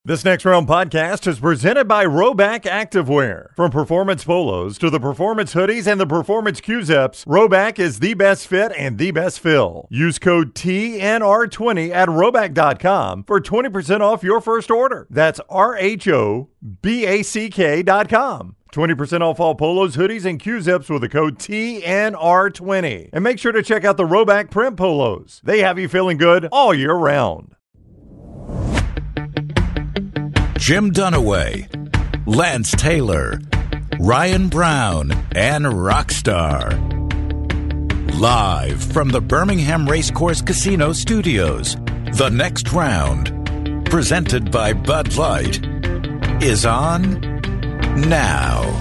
This Next Round podcast is presented by Rhoback Activewear. From performance polos to the performance hoodies and the performance Q-Zips, Rhoback is the best fit and the best fill. Use code TNR20 at Rhoback.com for 20% off your first order. That's RHOBACK.com. 20% off all polos, hoodies, and Q-Zips with the code TNR20. And make sure to check out the Rhoback print polos. They have you feeling good all year round. Jim Dunaway, Lance Taylor, Ryan Brown, and Rockstar. Live from the Birmingham Racecourse Casino Studios, The Next Round, presented by Bud Light, is on now.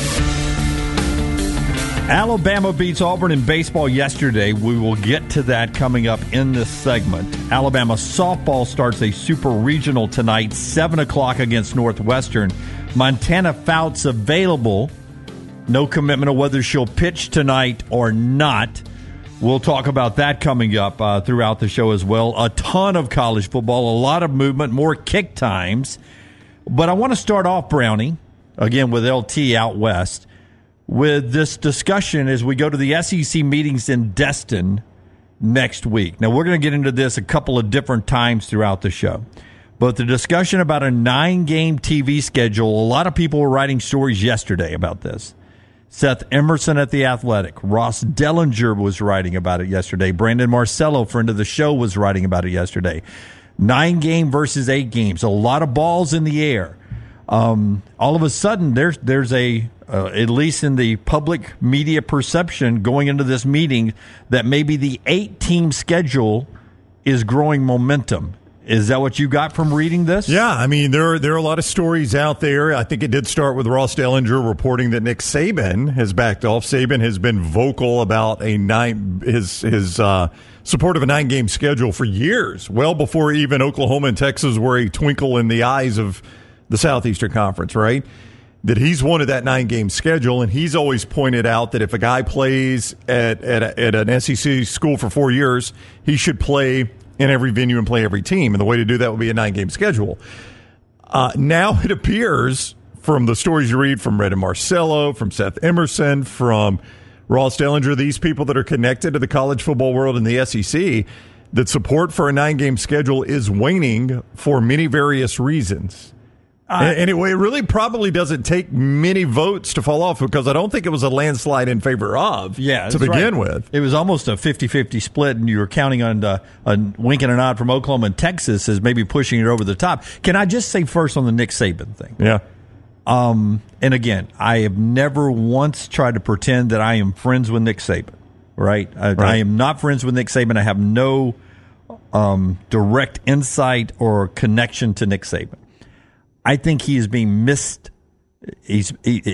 Alabama beats Auburn in baseball yesterday. We will get to that coming up in this segment. Alabama softball starts a super regional tonight, 7 o'clock against Northwestern. Montana Fouts available. No commitment of whether she'll pitch tonight or not. We'll talk about that coming up throughout the show as well. A ton of college football, a lot of movement, more kick times. But I want to start off, Brownie, again with LT out west, with this discussion as we go to the SEC meetings in Destin next week. Now, we're going to get into this a couple of different times throughout the show. But the discussion about a 9-game TV schedule, a lot of people were writing stories yesterday about this. Seth Emerson at The Athletic. Ross Dellinger was writing about it yesterday. Brandon Marcello, friend of the show, was writing about it yesterday. 9-game versus 8 games. A lot of balls in the air. All of a sudden, there's a at least in the public media perception going into this meeting, that maybe the 8-team schedule is growing momentum. Is that what you got from reading this? Yeah, I mean, there are a lot of stories out there. I think it did start with Ross Dellinger reporting that Nick Saban has backed off. Saban has been vocal about his support of a 9-game schedule for years, well before even Oklahoma and Texas were a twinkle in the eyes of the Southeastern Conference, right? That he's wanted that 9-game schedule, and he's always pointed out that if a guy plays at an SEC school for 4 years, he should play in every venue and play every team, and the way to do that would be a 9-game schedule. Now it appears from the stories you read from Brandon Marcello, from Seth Emerson, from Ross Dellinger, these people that are connected to the college football world and the SEC, that support for a 9-game schedule is waning for many various reasons. Anyway, it really probably doesn't take many votes to fall off, because I don't think it was a landslide in favor of to begin with. It was almost a 50-50 split, and you were counting on a wink and a nod from Oklahoma and Texas as maybe pushing it over the top. Can I just say first on the Nick Saban thing? Yeah. And again, I have never once tried to pretend that I am friends with Nick Saban, right? I am not friends with Nick Saban. I have no direct insight or connection to Nick Saban. I think he is being missed. His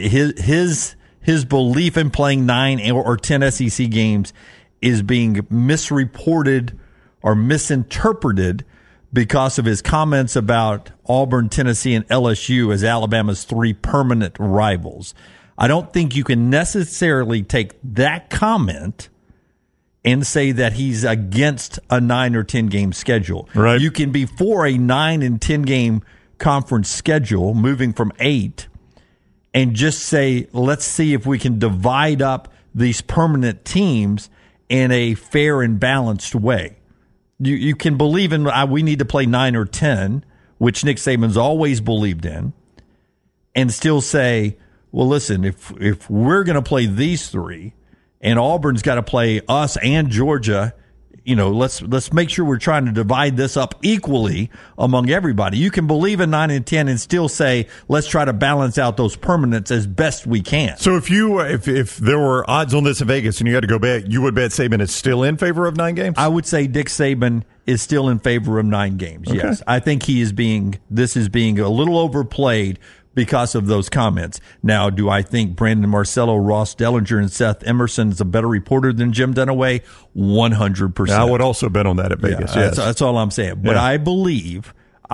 belief in playing 9 or 10 SEC games is being misreported or misinterpreted because of his comments about Auburn, Tennessee, and LSU as Alabama's 3 permanent rivals. I don't think you can necessarily take that comment and say that he's against a 9 or 10 game schedule. Right. You can be for a 9 and 10 game conference schedule, moving from 8, and just say, let's see if we can divide up these permanent teams in a fair and balanced way. You can believe in we need to play 9 or 10, which Nick Saban's always believed in, and still say, well, listen, if we're going to play these 3 and Auburn's got to play us and Georgia, let's make sure we're trying to divide this up equally among everybody. You can believe in 9 and 10 and still say, let's try to balance out those permanents as best we can. So if there were odds on this in Vegas and you had to go bet, you would bet Saban is still in favor of 9 games? I would say Dick Saban is still in favor of 9 games. Okay. Yes. I think this is being a little overplayed because of those comments. Now, do I think Brandon Marcello, Ross Dellinger, and Seth Emerson is a better reporter than Jim Dunaway? 100%. I would also bet on that at Vegas. Yeah, yes. That's all I'm saying. But I believe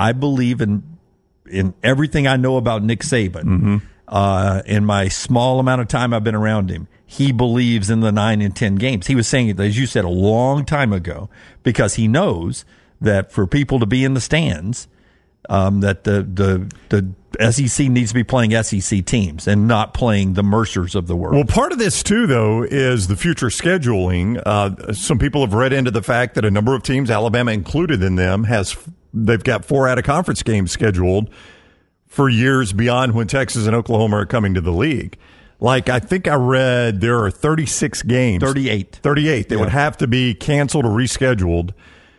in everything I know about Nick Saban. Mm-hmm. In my small amount of time I've been around him, he believes in the 9 and 10 games. He was saying it, as you said, a long time ago, because he knows that for people to be in the stands, that the SEC needs to be playing SEC teams and not playing the Mercers of the world. Well, part of this, too, though, is the future scheduling. Some people have read into the fact that a number of teams, Alabama included in them, they've got 4 out-of-conference games scheduled for years beyond when Texas and Oklahoma are coming to the league. Like, I think I read there are 36 games. 38. They would have to be canceled or rescheduled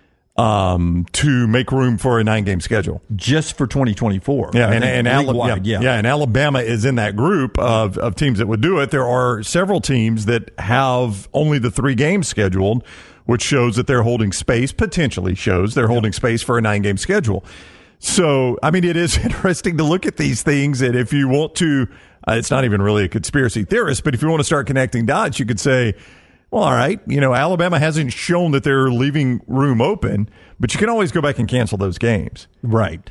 to make room for a 9-game schedule. Just for 2024. Yeah, and Alabama is in that group of teams that would do it. There are several teams that have only the 3 games scheduled, which shows that they're holding space, potentially shows they're holding space for a 9-game schedule. So, I mean, it is interesting to look at these things, and if you want to, it's not even really a conspiracy theorist, but if you want to start connecting dots, you could say, well, all right, Alabama hasn't shown that they're leaving room open, but you can always go back and cancel those games. Right.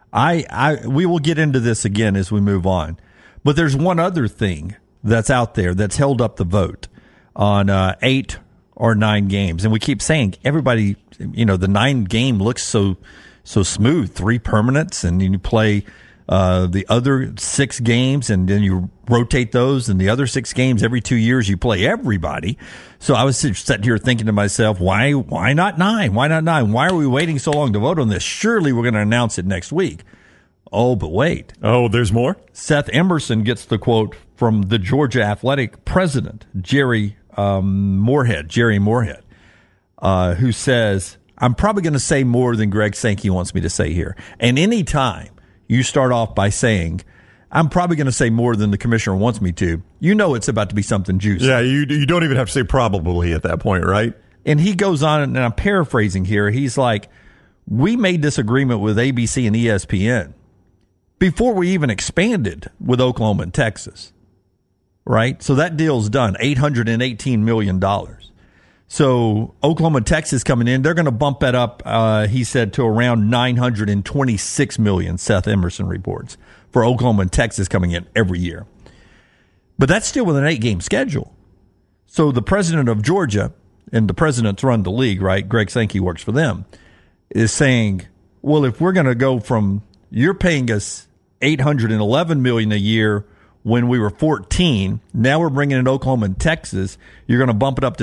We will get into this again as we move on. But there's one other thing that's out there that's held up the vote on 8 or 9 games. And we keep saying, everybody, the 9-game looks so smooth, 3 permanents, and you play the other 6 games, and then you rotate those, and the other 6 games every 2 years you play everybody. So I was sitting here thinking to myself, why not 9? Why not 9? Why are we waiting so long to vote on this? Surely we're going to announce it next week. Oh, but wait. Oh, there's more? Seth Emerson gets the quote from the Georgia Athletic president, Jerry Moorhead, who says, I'm probably going to say more than Greg Sankey wants me to say here. And any time you start off by saying, I'm probably going to say more than the commissioner wants me to, it's about to be something juicy. Yeah, you don't even have to say probably at that point, right? And he goes on, and I'm paraphrasing here, he's like, we made this agreement with ABC and ESPN before we even expanded with Oklahoma and Texas, right? So that deal's done, $818 million. So Oklahoma and Texas coming in, they're going to bump that up, he said, to around $926 million, Seth Emerson reports, for Oklahoma and Texas coming in every year. But that's still with an 8-game schedule. So the president of Georgia, and the presidents run the league, right? Greg Sankey works for them, is saying, well, if we're going to go from, you're paying us $811 million a year when we were 14, now we're bringing in Oklahoma and Texas, you're going to bump it up to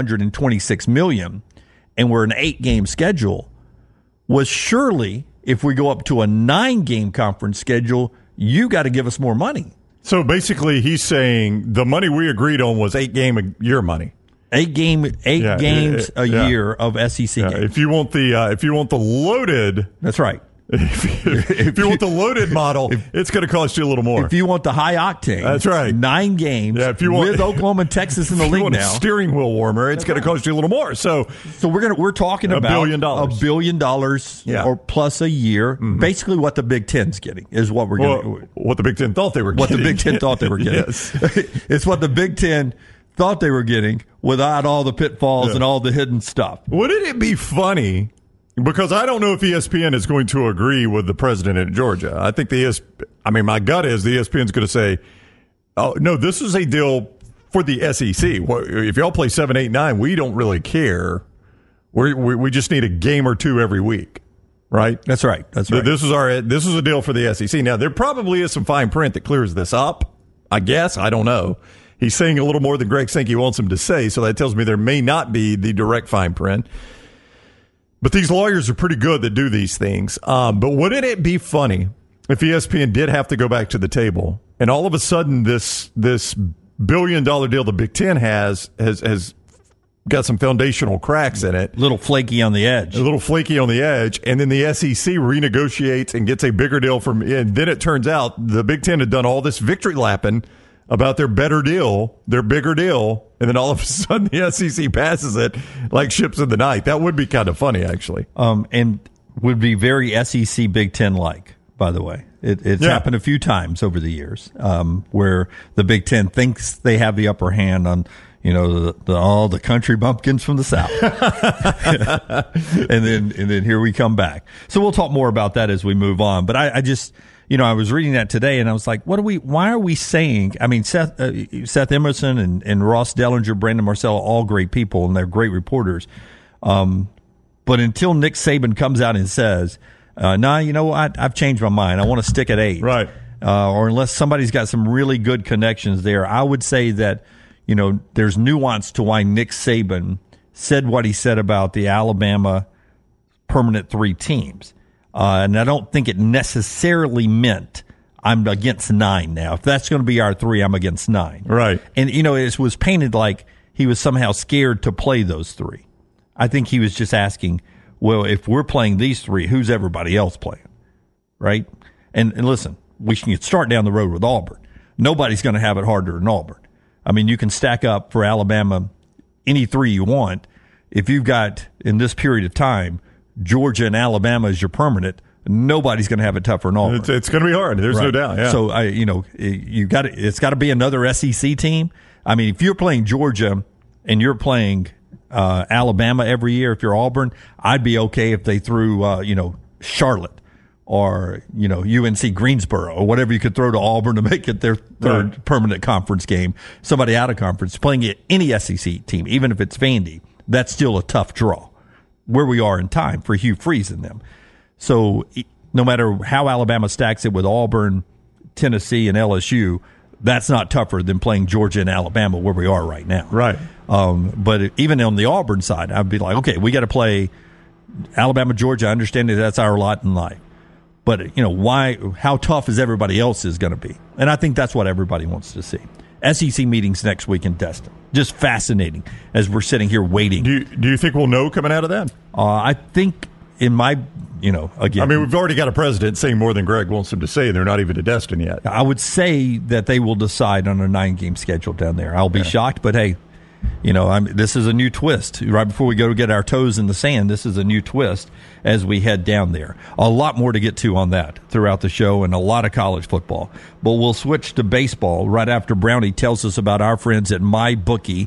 $926 million, and we're an 8-game schedule. Well, surely, if we go up to a 9-game conference schedule, you got to give us more money. So basically, he's saying the money we agreed on was 8-game a year money. 8 games a year of SEC games. If you want the loaded, that's right. If you want the loaded model, it's going to cost you a little more. If you want the high octane, that's right. 9 games with Oklahoma and Texas in the league now. A steering wheel warmer, it's going to cost you a little more. So we're talking about $1 billion or plus a year. Mm-hmm. Basically, what the Big Ten's getting is what we're getting. What the Big Ten thought they were getting. What the Big Ten thought they were getting. Yes. It's what the Big Ten thought they were getting without all the pitfalls and all the hidden stuff. Wouldn't it be funny? Because I don't know if ESPN is going to agree with the president in Georgia. I think my gut is the ESPN is going to say, oh, no, this is a deal for the SEC. If y'all play 7, 8, 9, we don't really care. We just need a game or 2 every week, right? That's right. This is a deal for the SEC. Now, there probably is some fine print that clears this up, I guess. I don't know. He's saying a little more than Greg Sankey wants him to say, so that tells me there may not be the direct fine print. But these lawyers are pretty good that do these things. But wouldn't it be funny if ESPN did have to go back to the table and all of a sudden this $1 billion deal the Big Ten has got some foundational cracks in it. A little flaky on the edge. And then the SEC renegotiates and gets a bigger deal and then it turns out the Big Ten had done all this victory lapping about their better deal, their bigger deal, and then all of a sudden the SEC passes it like ships in the night. That would be kind of funny, actually. And would be very SEC Big Ten-like, by the way. It's happened a few times over the years where the Big Ten thinks they have the upper hand on, all the country bumpkins from the South. and then here we come back. So we'll talk more about that as we move on. But I just... I was reading that today, and I was like, why are we saying, Seth Emerson and Ross Dellinger, Brandon Marcello, all great people, and they're great reporters. But until Nick Saban comes out and says, No, you know what? I've changed my mind. I want to stick at 8. Right. Or unless somebody's got some really good connections there. I would say that, there's nuance to why Nick Saban said what he said about the Alabama permanent 3 teams. And I don't think it necessarily meant I'm against 9 now. If that's going to be our 3, I'm against 9. Right. And, it was painted like he was somehow scared to play those 3. I think he was just asking, well, if we're playing these 3, who's everybody else playing? Right? And listen, we can start down the road with Auburn. Nobody's going to have it harder than Auburn. I mean, you can stack up for Alabama any 3 you want. If you've got, in this period of time, Georgia and Alabama as your permanent, nobody's going to have it tougher than Auburn. It's going to be hard. There's no doubt. Yeah. So, it's got to be another SEC team. I mean, if you're playing Georgia and you're playing Alabama every year, if you're Auburn, I'd be okay if they threw, Charlotte or, UNC Greensboro or whatever you could throw to Auburn to make it their third permanent conference game. Somebody out of conference playing any SEC team, even if it's Vandy, that's still a tough draw where we are in time for Hugh Freeze and them. So no matter how Alabama stacks it with Auburn, Tennessee, and LSU, that's not tougher than playing Georgia and Alabama where we are right now. Right. But even on the Auburn side, I'd be like, okay, we got to play Alabama, Georgia. I understand that that's our lot in life. But, how tough is everybody else is going to be? And I think that's what everybody wants to see. SEC meetings next week in Destin. Just fascinating as we're sitting here waiting. Do you think we'll know coming out of that? I think in my, again. I mean, we've already got a president saying more than Greg wants them to say. They're not even to Destin yet. I would say that they will decide on a 9-game schedule down there. I'll be shocked, but hey, this is a new twist. Right before we go to get our toes in the sand, this is a new twist as we head down there. A lot more to get to on that throughout the show and a lot of college football. But we'll switch to baseball right after Brownie tells us about our friends at MyBookie,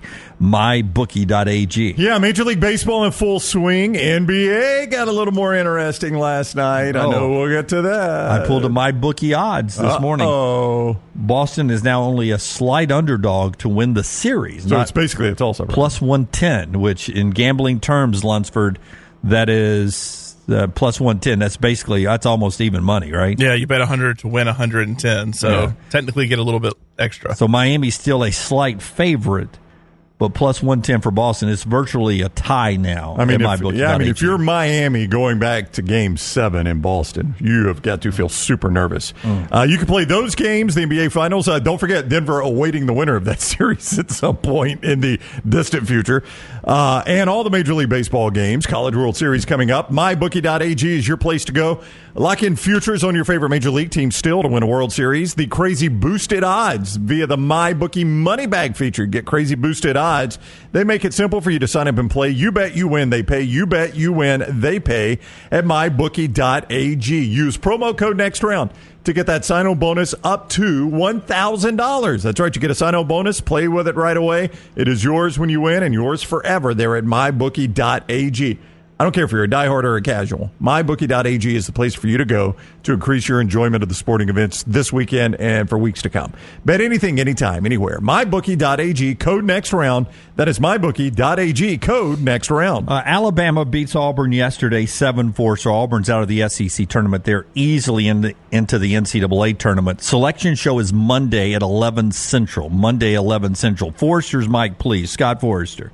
mybookie.ag. Yeah, Major League Baseball in full swing. NBA got a little more interesting last night. I know we'll get to that. I pulled a MyBookie odds this morning. Boston is now only a slight underdog to win the series. So it's basically a Tulsa. Plus 110, which in gambling terms, Lunsford, that is plus 110. That's almost even money, right? Yeah, you bet 100 to win 110. So technically get a little bit extra. So Miami's still a slight favorite, but plus 110 for Boston. It's virtually a tie now. I mean, if you're Miami going back to Game 7 in Boston, you have got to feel super nervous. You can play those games, the NBA Finals. Don't forget Denver awaiting the winner of that series at some point in the distant future. And all the Major League Baseball games, College World Series coming up. MyBookie.ag is your place to go. Lock in futures on your favorite Major League team still to win a World Series. The crazy boosted odds via the MyBookie Money Bag feature. Get crazy boosted odds. They make it simple for you to sign up and play. You bet, you win, they pay. You bet, you win, they pay at MyBookie.ag. Use promo code NEXTROUND to get that sign-on bonus up to $1,000. That's right. You get a sign-on bonus. Play with it right away. It is yours when you win and yours forever there at MyBookie.ag. I don't care if you're a diehard or a casual. MyBookie.ag is the place for you to go to increase your enjoyment of the sporting events this weekend and for weeks to come. Bet anything, anytime, anywhere. MyBookie.ag, code next round. That is MyBookie.ag, code next round. Alabama beats Auburn yesterday 7-4, so Auburn's out of the SEC tournament. They're easily into the NCAA tournament. Selection show is Monday at 11 Central. Forrester's mic, please. Scott Forrester.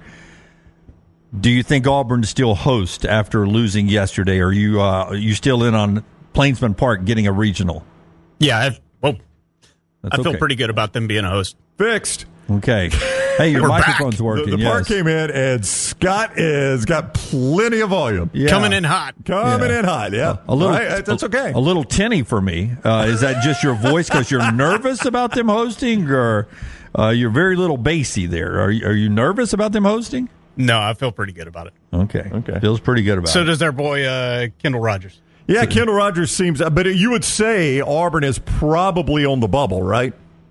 Do you think Auburn still host after losing yesterday? Are you still in on Plainsman Park getting a regional? Yeah, I feel pretty good about them being a host. Fixed. Okay. Hey, your microphone's working. The park came in, and Scott has got plenty of volume. Yeah. Coming in hot. Yeah. A little. Right, that's okay. A little tinny for me. Is that just your voice because you're nervous about them hosting, or you're very little bassy there? Are you nervous about them hosting? No, I feel pretty good about it. Okay. Feels pretty good about it. So does our boy Kendall Rogers. Yeah, Kendall Rogers seems, but you would say Auburn is probably on the bubble, right?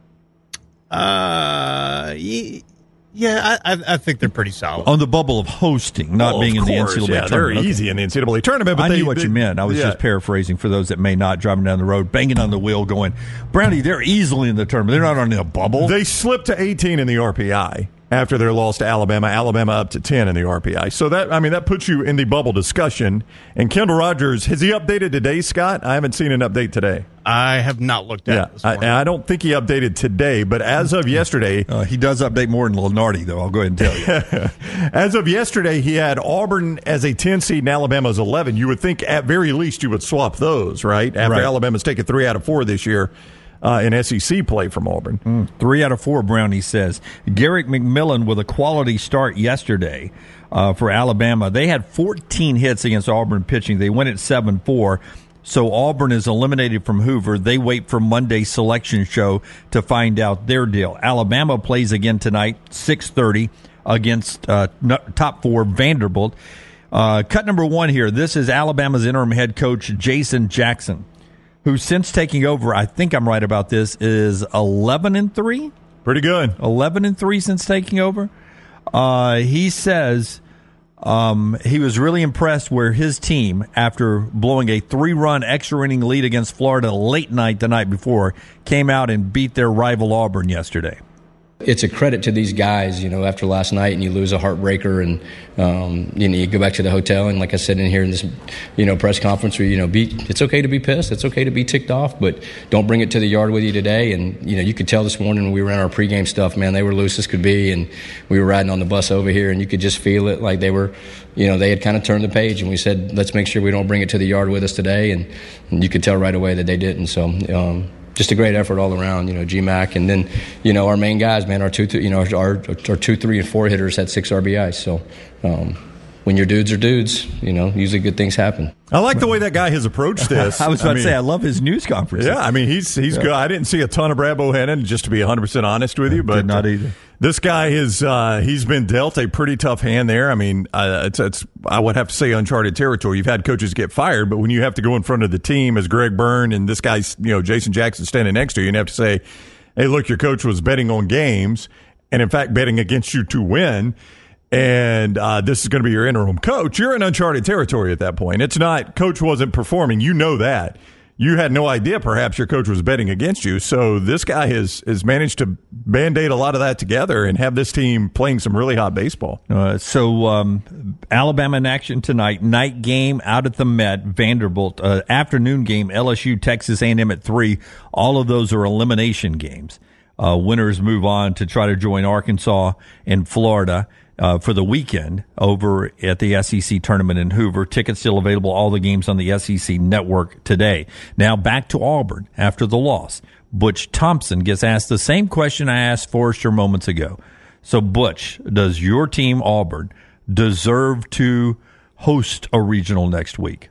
Yeah, I think they're pretty solid. On the bubble of hosting, not being in the NCAA tournament. They're easy in the NCAA tournament. But I knew what you meant. I was just paraphrasing for those that may not, driving down the road, banging on the wheel, going, Brownie, they're easily in the tournament. They're not on a bubble. They slipped to 18 in the RPI. after their loss to Alabama. Alabama up to 10 in the RPI. So that puts you in the bubble discussion. And Kendall Rogers, has he updated today, Scott? I haven't seen an update today. I have not looked at it this morning. I don't think he updated today, but as of yesterday... he does update more than Lenardi, though. I'll go ahead and tell you. As of yesterday, he had Auburn as a 10 seed and Alabama as 11. You would think at very least you would swap those, right? After Alabama's taken 3 out of 4 this year in SEC play from Auburn. 3 out of 4, Brownie says. Garrick McMillan with a quality start yesterday for Alabama. They had 14 hits against Auburn pitching. They went at 7-4. So Auburn is eliminated from Hoover. They wait for Monday's selection show to find out their deal. Alabama plays again tonight, 6:30, against top 4 Vanderbilt. Cut number 1 here. This is Alabama's interim head coach, Jason Jackson, who since taking over, I think I'm right about this, is 11-3. Pretty good. 11-3 since taking over. He says... he was really impressed where his team, after blowing a 3-run extra inning lead against Florida late night the night before, came out and beat their rival Auburn yesterday. It's a credit to these guys, after last night and you lose a heartbreaker and, you go back to the hotel and like I said in here in this, press conference where, it's okay to be pissed. It's okay to be ticked off, but don't bring it to the yard with you today. And, you could tell this morning when we were in our pregame stuff, man, they were loose as could be. And we were riding on the bus over here and you could just feel it like they were, they had kind of turned the page and we said, let's make sure we don't bring it to the yard with us today. And you could tell right away that they didn't. So, just a great effort all around, GMAC, and then our main guys, man, our 2, 3, and 4 hitters had 6 RBIs. So when your dudes are dudes, usually good things happen. I like the way that guy has approached this. I was about to say, I love his news conference. Yeah, he's good. I didn't see a ton of Brad Bohannon, just to be 100% honest with you, but did not either. This guy he's been dealt a pretty tough hand there. It's I would have to say uncharted territory. You've had coaches get fired, but when you have to go in front of the team as Greg Byrne and this guy's, Jason Jackson standing next to you, and have to say, hey, look, your coach was betting on games and in fact betting against you to win. And this is going to be your interim coach. You're in uncharted territory at that point. It's not coach wasn't performing. You know that. You had no idea perhaps your coach was betting against you. So this guy has managed to Band-Aid a lot of that together and have this team playing some really hot baseball. Alabama in action tonight. Night game out at the Met, Vanderbilt. Afternoon game, LSU, Texas A&M at 3. All of those are elimination games. Winners move on to try to join Arkansas and Florida for the weekend over at the SEC tournament in Hoover. Tickets still available. All the games on the SEC network today. Now back to Auburn after the loss. Butch Thompson gets asked the same question I asked Forrester moments ago. So Butch, does your team Auburn deserve to host a regional next week?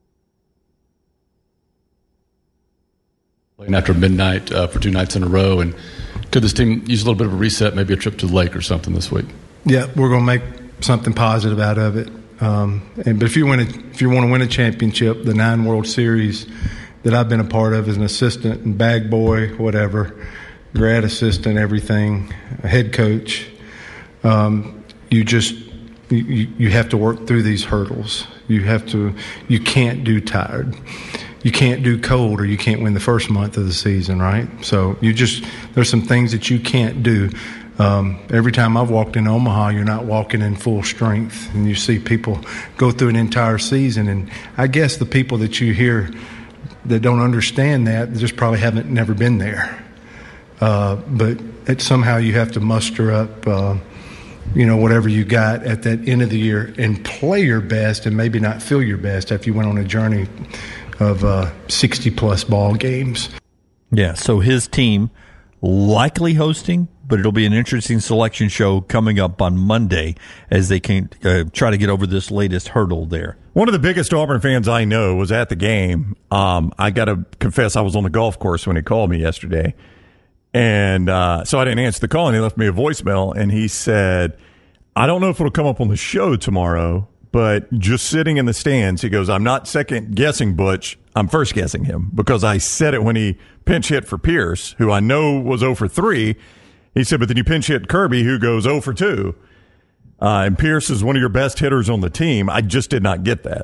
Playing after midnight for 2 nights in a row, and could this team use a little bit of a reset, maybe a trip to the lake or something this week? Yeah, we're going to make something positive out of it. But if you want to win a championship, the 9 World Series that I've been a part of as an assistant and bag boy, whatever, grad assistant, everything, a head coach, you have to work through these hurdles. You can't do tired. You can't do cold, or you can't win the first month of the season, right? So there's some things that you can't do. Every time I've walked in Omaha, you're not walking in full strength, and you see people go through an entire season. And I guess the people that you hear that don't understand that just probably never been there. But somehow you have to muster up, whatever you got at that end of the year and play your best, and maybe not feel your best after you went on a journey of 60-plus ball games. Yeah, so his team likely hosting, but it'll be an interesting selection show coming up on Monday as they can try to get over this latest hurdle there. One of the biggest Auburn fans I know was at the game. I got to confess, I was on the golf course when he called me yesterday. And so I didn't answer the call, and he left me a voicemail, and he said, I don't know if it'll come up on the show tomorrow, but just sitting in the stands, he goes, I'm not second guessing Butch. I'm first guessing him, because I said it when he pinch hit for Pierce, who I know was 0 for 3. He said, but then you pinch hit Kirby, who goes 0 for 2. And Pierce is one of your best hitters on the team. I just did not get that.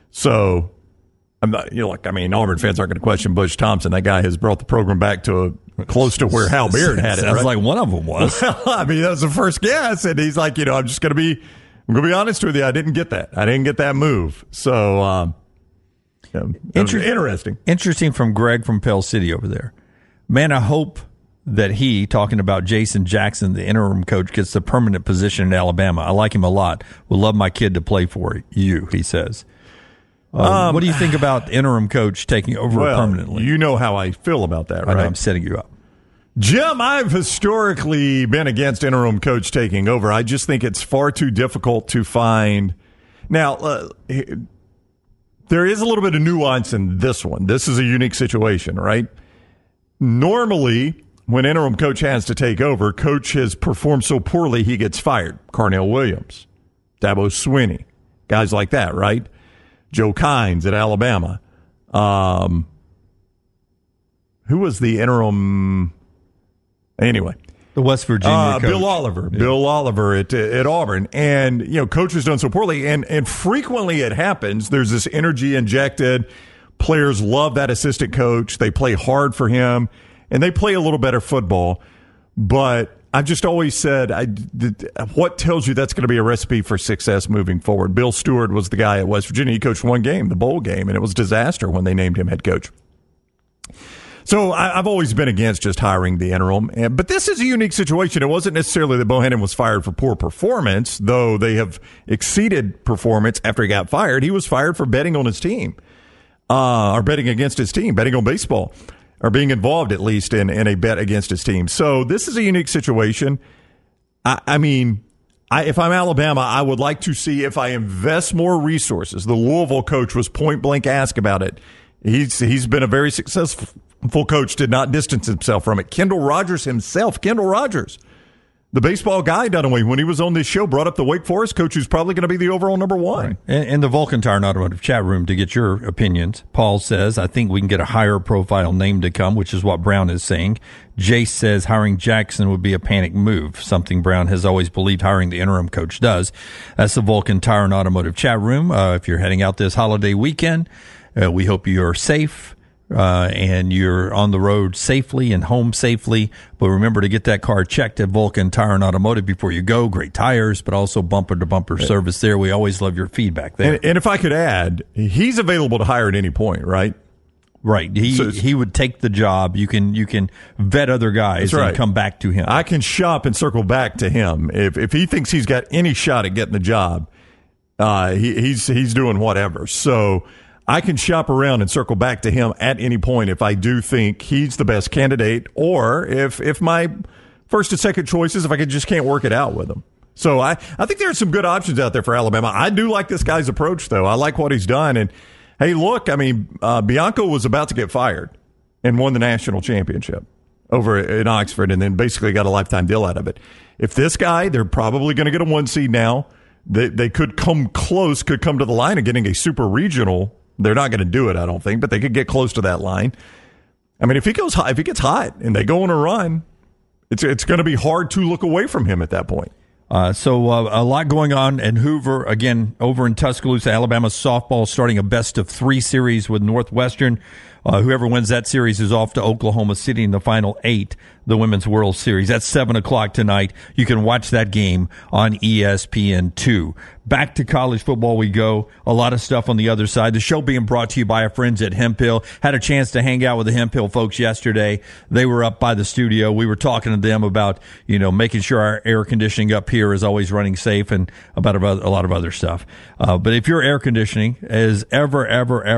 So I'm not, Auburn fans aren't going to question Butch Thompson. That guy has brought the program back to close to where Hal Baird had it. Sounds right? like one of them was. Well, I mean, that was the first guess, and he's like, I'm just going to be honest with you. I didn't get that. I didn't get that move. So, interesting. Interesting from Greg from Pell City over there. Man, I hope that he, talking about Jason Jackson, the interim coach, gets the permanent position in Alabama. I like him a lot. Would love my kid to play for you, he says. What do you think about interim coach taking over permanently? You know how I feel about that, right? I know, I'm setting you up. Jim, I've historically been against interim coach taking over. I just think it's far too difficult to find. Now, there is a little bit of nuance in this one. This is a unique situation, right? Normally, when interim coach has to take over, coach has performed so poorly he gets fired. Carnell Williams, Dabo Swinney, guys like that, right? Joe Kynes at Alabama. Who was the interim? Anyway. The West Virginia coach. Bill Oliver. Yeah. Bill Oliver at Auburn. And, coach has done so poorly. And frequently it happens. There's this energy injected. Players love that assistant coach. They play hard for him. And they play a little better football. But I've just always said, what tells you that's going to be a recipe for success moving forward? Bill Stewart was the guy at West Virginia. He coached one game, the bowl game, and it was a disaster when they named him head coach. So I've always been against just hiring the interim. But this is a unique situation. It wasn't necessarily that Bohannon was fired for poor performance, though they have exceeded performance after he got fired. He was fired for betting on his team, or betting against his team, betting on baseball, or being involved at least in a bet against his team. So this is a unique situation. If I'm Alabama, I would like to see if I invest more resources. The Louisville coach was point blank asked about it. He's been a very successful coach, did not distance himself from it. Kendall Rogers, the baseball guy, Dunaway, when he was on this show, brought up the Wake Forest coach who's probably going to be the overall number one. Right. In the Vulcan Tire and Automotive chat room to get your opinions, Paul says, I think we can get a higher profile name to come, which is what Brown is saying. Jace says hiring Jackson would be a panic move, something Brown has always believed hiring the interim coach does. That's the Vulcan Tire and Automotive chat room. If you're heading out this holiday weekend, we hope you're safe. And you're on the road safely and home safely. But remember to get that car checked at Vulcan Tire and Automotive before you go. Great tires, but also bumper-to-bumper service there. We always love your feedback there. And if I could add, he's available to hire at any point, right? Right. He would take the job. You can vet other guys and come back to him. I can shop and circle back to him. If he thinks he's got any shot at getting the job, he's doing whatever. So I can shop around and circle back to him at any point if I do think he's the best candidate, or if my first and second choices, if I just can't work it out with him. So I think there are some good options out there for Alabama. I do like this guy's approach, though. I like what he's done. And, hey, look, Bianco was about to get fired and won the national championship over in Oxford and then basically got a lifetime deal out of it. If this guy, they're probably going to get a 1 seed now. They could come close, could come to the line of getting a super regional. They're not going to do it, I don't think, but they could get close to that line. If he gets hot and they go on a run, it's going to be hard to look away from him at that point. So a lot going on in Hoover. Again, over in Tuscaloosa, Alabama softball starting a best-of-3 series with Northwestern. Whoever wins that series is off to Oklahoma City in the final 8, the Women's World Series. That's 7 o'clock tonight. You can watch that game on ESPN2. Back to college football we go. A lot of stuff on the other side. The show being brought to you by our friends at Hemphill. Had a chance to hang out with the Hemphill folks yesterday. They were up by the studio. We were talking to them about, making sure our air conditioning up here is always running safe and about a lot of other stuff. But if your air conditioning is ever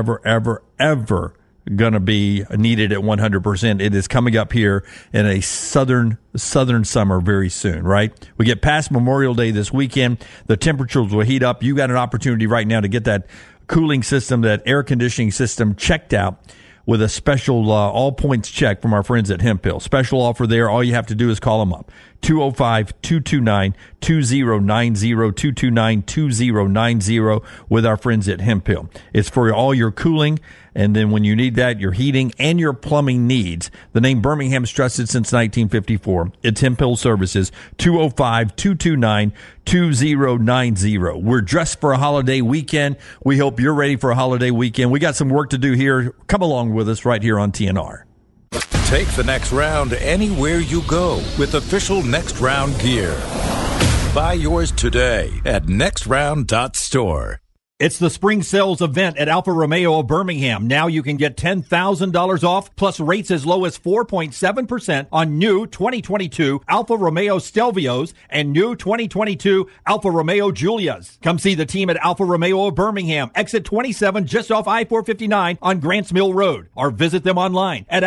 going to be needed at 100%. It is coming up here in a southern summer very soon, right? We get past Memorial Day this weekend. The temperatures will heat up. You got an opportunity right now to get that cooling system, that air conditioning system checked out with a special all points check from our friends at Hemphill. Special offer there. All you have to do is call them up. 205-229-2090, 229-2090 with our friends at Hemphill. It's for all your cooling, and then when you need that, your heating and your plumbing needs. The name Birmingham's trusted since 1954. It's Hemphill Services, 205-229-2090. We're dressed for a holiday weekend. We hope you're ready for a holiday weekend. We got some work to do here. Come along with us right here on TNR. Take the next round anywhere you go with official Next Round gear. Buy yours today at nextround.store. It's the spring sales event at Alfa Romeo of Birmingham. Now you can get $10,000 off plus rates as low as 4.7% on new 2022 Alfa Romeo Stelvios and new 2022 Alfa Romeo Giulias. Come see the team at Alfa Romeo of Birmingham, exit 27 just off I-459 on Grants Mill Road, or visit them online at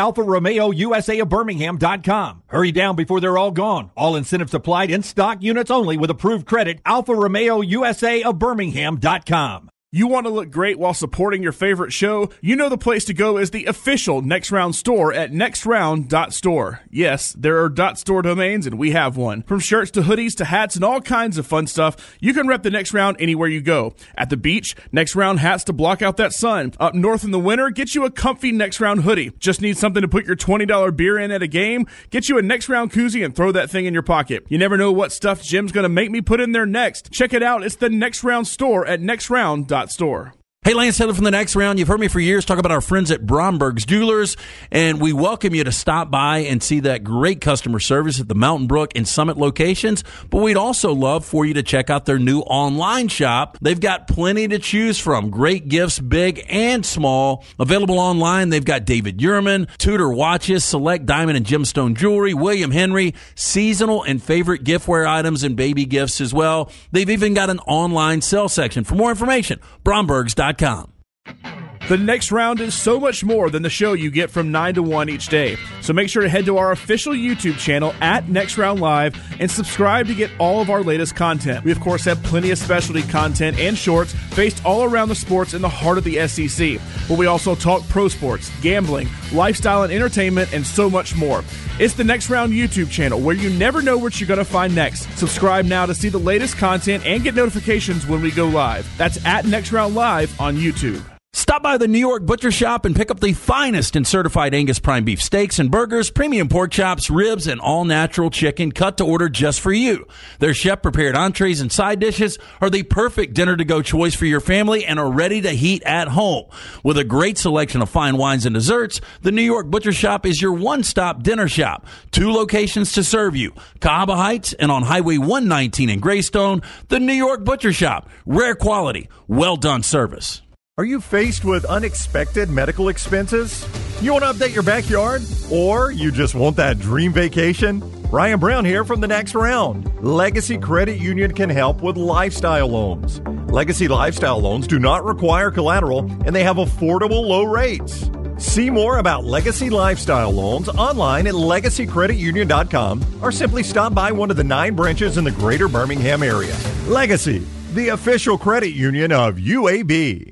alfaromeousaofbirmingham.com. Hurry down before they're all gone. All incentives applied, in stock units only with approved credit. Alfa Romeo USA of Birmingham.com. You want to look great while supporting your favorite show? You know the place to go is the official Next Round store at nextround.store. Yes, there are .store domains, and we have one. From shirts to hoodies to hats and all kinds of fun stuff, you can rep the Next Round anywhere you go. At the beach, Next Round hats to block out that sun. Up north in the winter, get you a comfy Next Round hoodie. Just need something to put your $20 beer in at a game? Get you a Next Round koozie and throw that thing in your pocket. You never know what stuff Jim's going to make me put in there next. Check it out. It's the Next Round store at nextround.store. Hey, Lance Taylor from the Next Round. You've heard me for years talk about our friends at Bromberg's Jewelers, and we welcome you to stop by and see that great customer service at the Mountain Brook and Summit locations. But we'd also love for you to check out their new online shop. They've got plenty to choose from. Great gifts, big and small. Available online, they've got David Yurman, Tudor watches, select diamond and gemstone jewelry, William Henry, seasonal and favorite giftware items and baby gifts as well. They've even got an online sale section. For more information, Brombergs.com. The Next Round is so much more than the show you get from 9 to 1 each day. So make sure to head to our official YouTube channel at Next Round Live and subscribe to get all of our latest content. We, of course, have plenty of specialty content and shorts based all around the sports in the heart of the SEC. But we also talk pro sports, gambling, lifestyle and entertainment, and so much more. It's the Next Round YouTube channel where you never know what you're going to find next. Subscribe now to see the latest content and get notifications when we go live. That's at Next Round Live on YouTube. Stop by the New York Butcher Shop and pick up the finest in certified Angus prime beef steaks and burgers, premium pork chops, ribs, and all-natural chicken cut to order just for you. Their chef-prepared entrees and side dishes are the perfect dinner-to-go choice for your family and are ready to heat at home. With a great selection of fine wines and desserts, the New York Butcher Shop is your one-stop dinner shop. 2 locations to serve you, Cahaba Heights and on Highway 119 in Greystone. The New York Butcher Shop. Rare quality, well-done service. Are you faced with unexpected medical expenses? You want to update your backyard? Or you just want that dream vacation? Ryan Brown here from the Next Round. Legacy Credit Union can help with lifestyle loans. Legacy Lifestyle Loans do not require collateral, and they have affordable low rates. See more about Legacy Lifestyle Loans online at legacycreditunion.com or simply stop by one of the 9 branches in the greater Birmingham area. Legacy, the official credit union of UAB.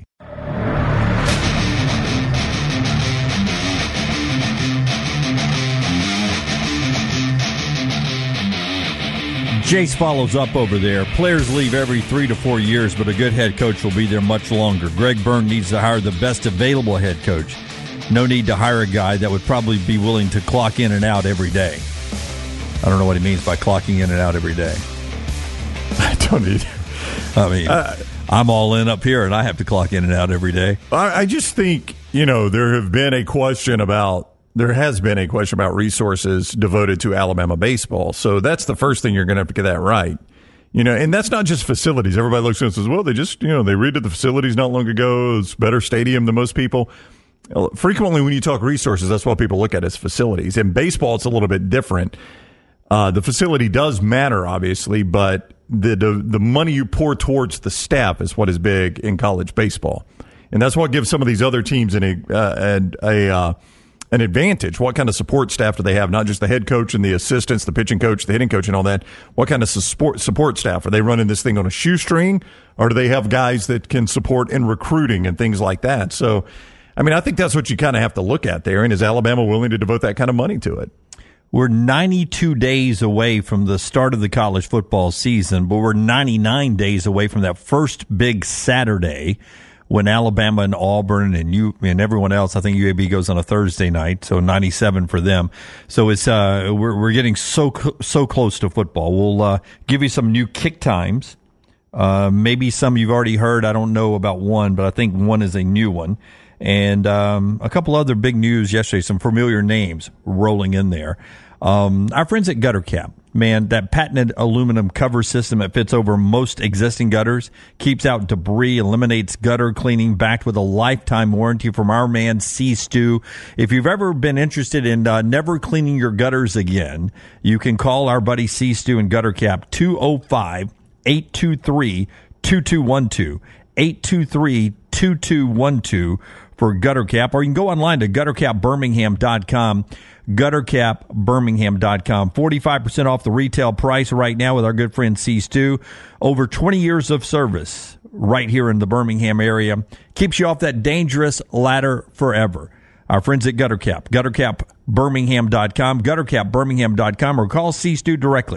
Jace follows up over there. Players leave every 3 to 4 years, but a good head coach will be there much longer. Greg Byrne needs to hire the best available head coach. No need to hire a guy that would probably be willing to clock in and out every day. I don't know what he means by clocking in and out every day. I don't either. I mean, I'm all in up here, and I have to clock in and out every day. I just think, there has been a question about resources devoted to Alabama baseball. So that's the first thing you're going to have to get that right. And that's not just facilities. Everybody looks and says, well, they just, they redid the facilities not long ago. It's a better stadium than most people. Frequently when you talk resources, that's what people look at as facilities. In baseball, it's a little bit different. The facility does matter, obviously, but the money you pour towards the staff is what is big in college baseball. And that's what gives some of these other teams an advantage. What kind of support staff do they have? Not just the head coach and the assistants, the pitching coach, the hitting coach, and all that. What kind of support staff? Are they running this thing on a shoestring, or do they have guys that can support in recruiting and things like that? So, I think that's what you kind of have to look at there. And is Alabama willing to devote that kind of money to it? We're 92 days away from the start of the college football season, but we're 99 days away from that first big Saturday when Alabama and Auburn and everyone else, I think UAB goes on a Thursday night, so 97 for them. So it's we're getting so close to football. We'll give you some new kick times. Maybe some you've already heard. I don't know about one, but I think one is a new one. And a couple other big news yesterday, some familiar names rolling in there. Our friends at Gutter Cap, man, that patented aluminum cover system that fits over most existing gutters, keeps out debris, eliminates gutter cleaning, backed with a lifetime warranty from our man C. Stu. If you've ever been interested in never cleaning your gutters again, you can call our buddy C. Stu and Gutter Cap 205-823-2212, 823-2212 for Gutter Cap, or you can go online to guttercapbirmingham.com. guttercapbirmingham.com. 45% off the retail price right now with our good friend C. Stu. Over 20 years of service right here in the Birmingham area. Keeps you off that dangerous ladder forever. Our friends at Gutter Cap. guttercapbirmingham.com. guttercapbirmingham.com, or call C. Stu directly.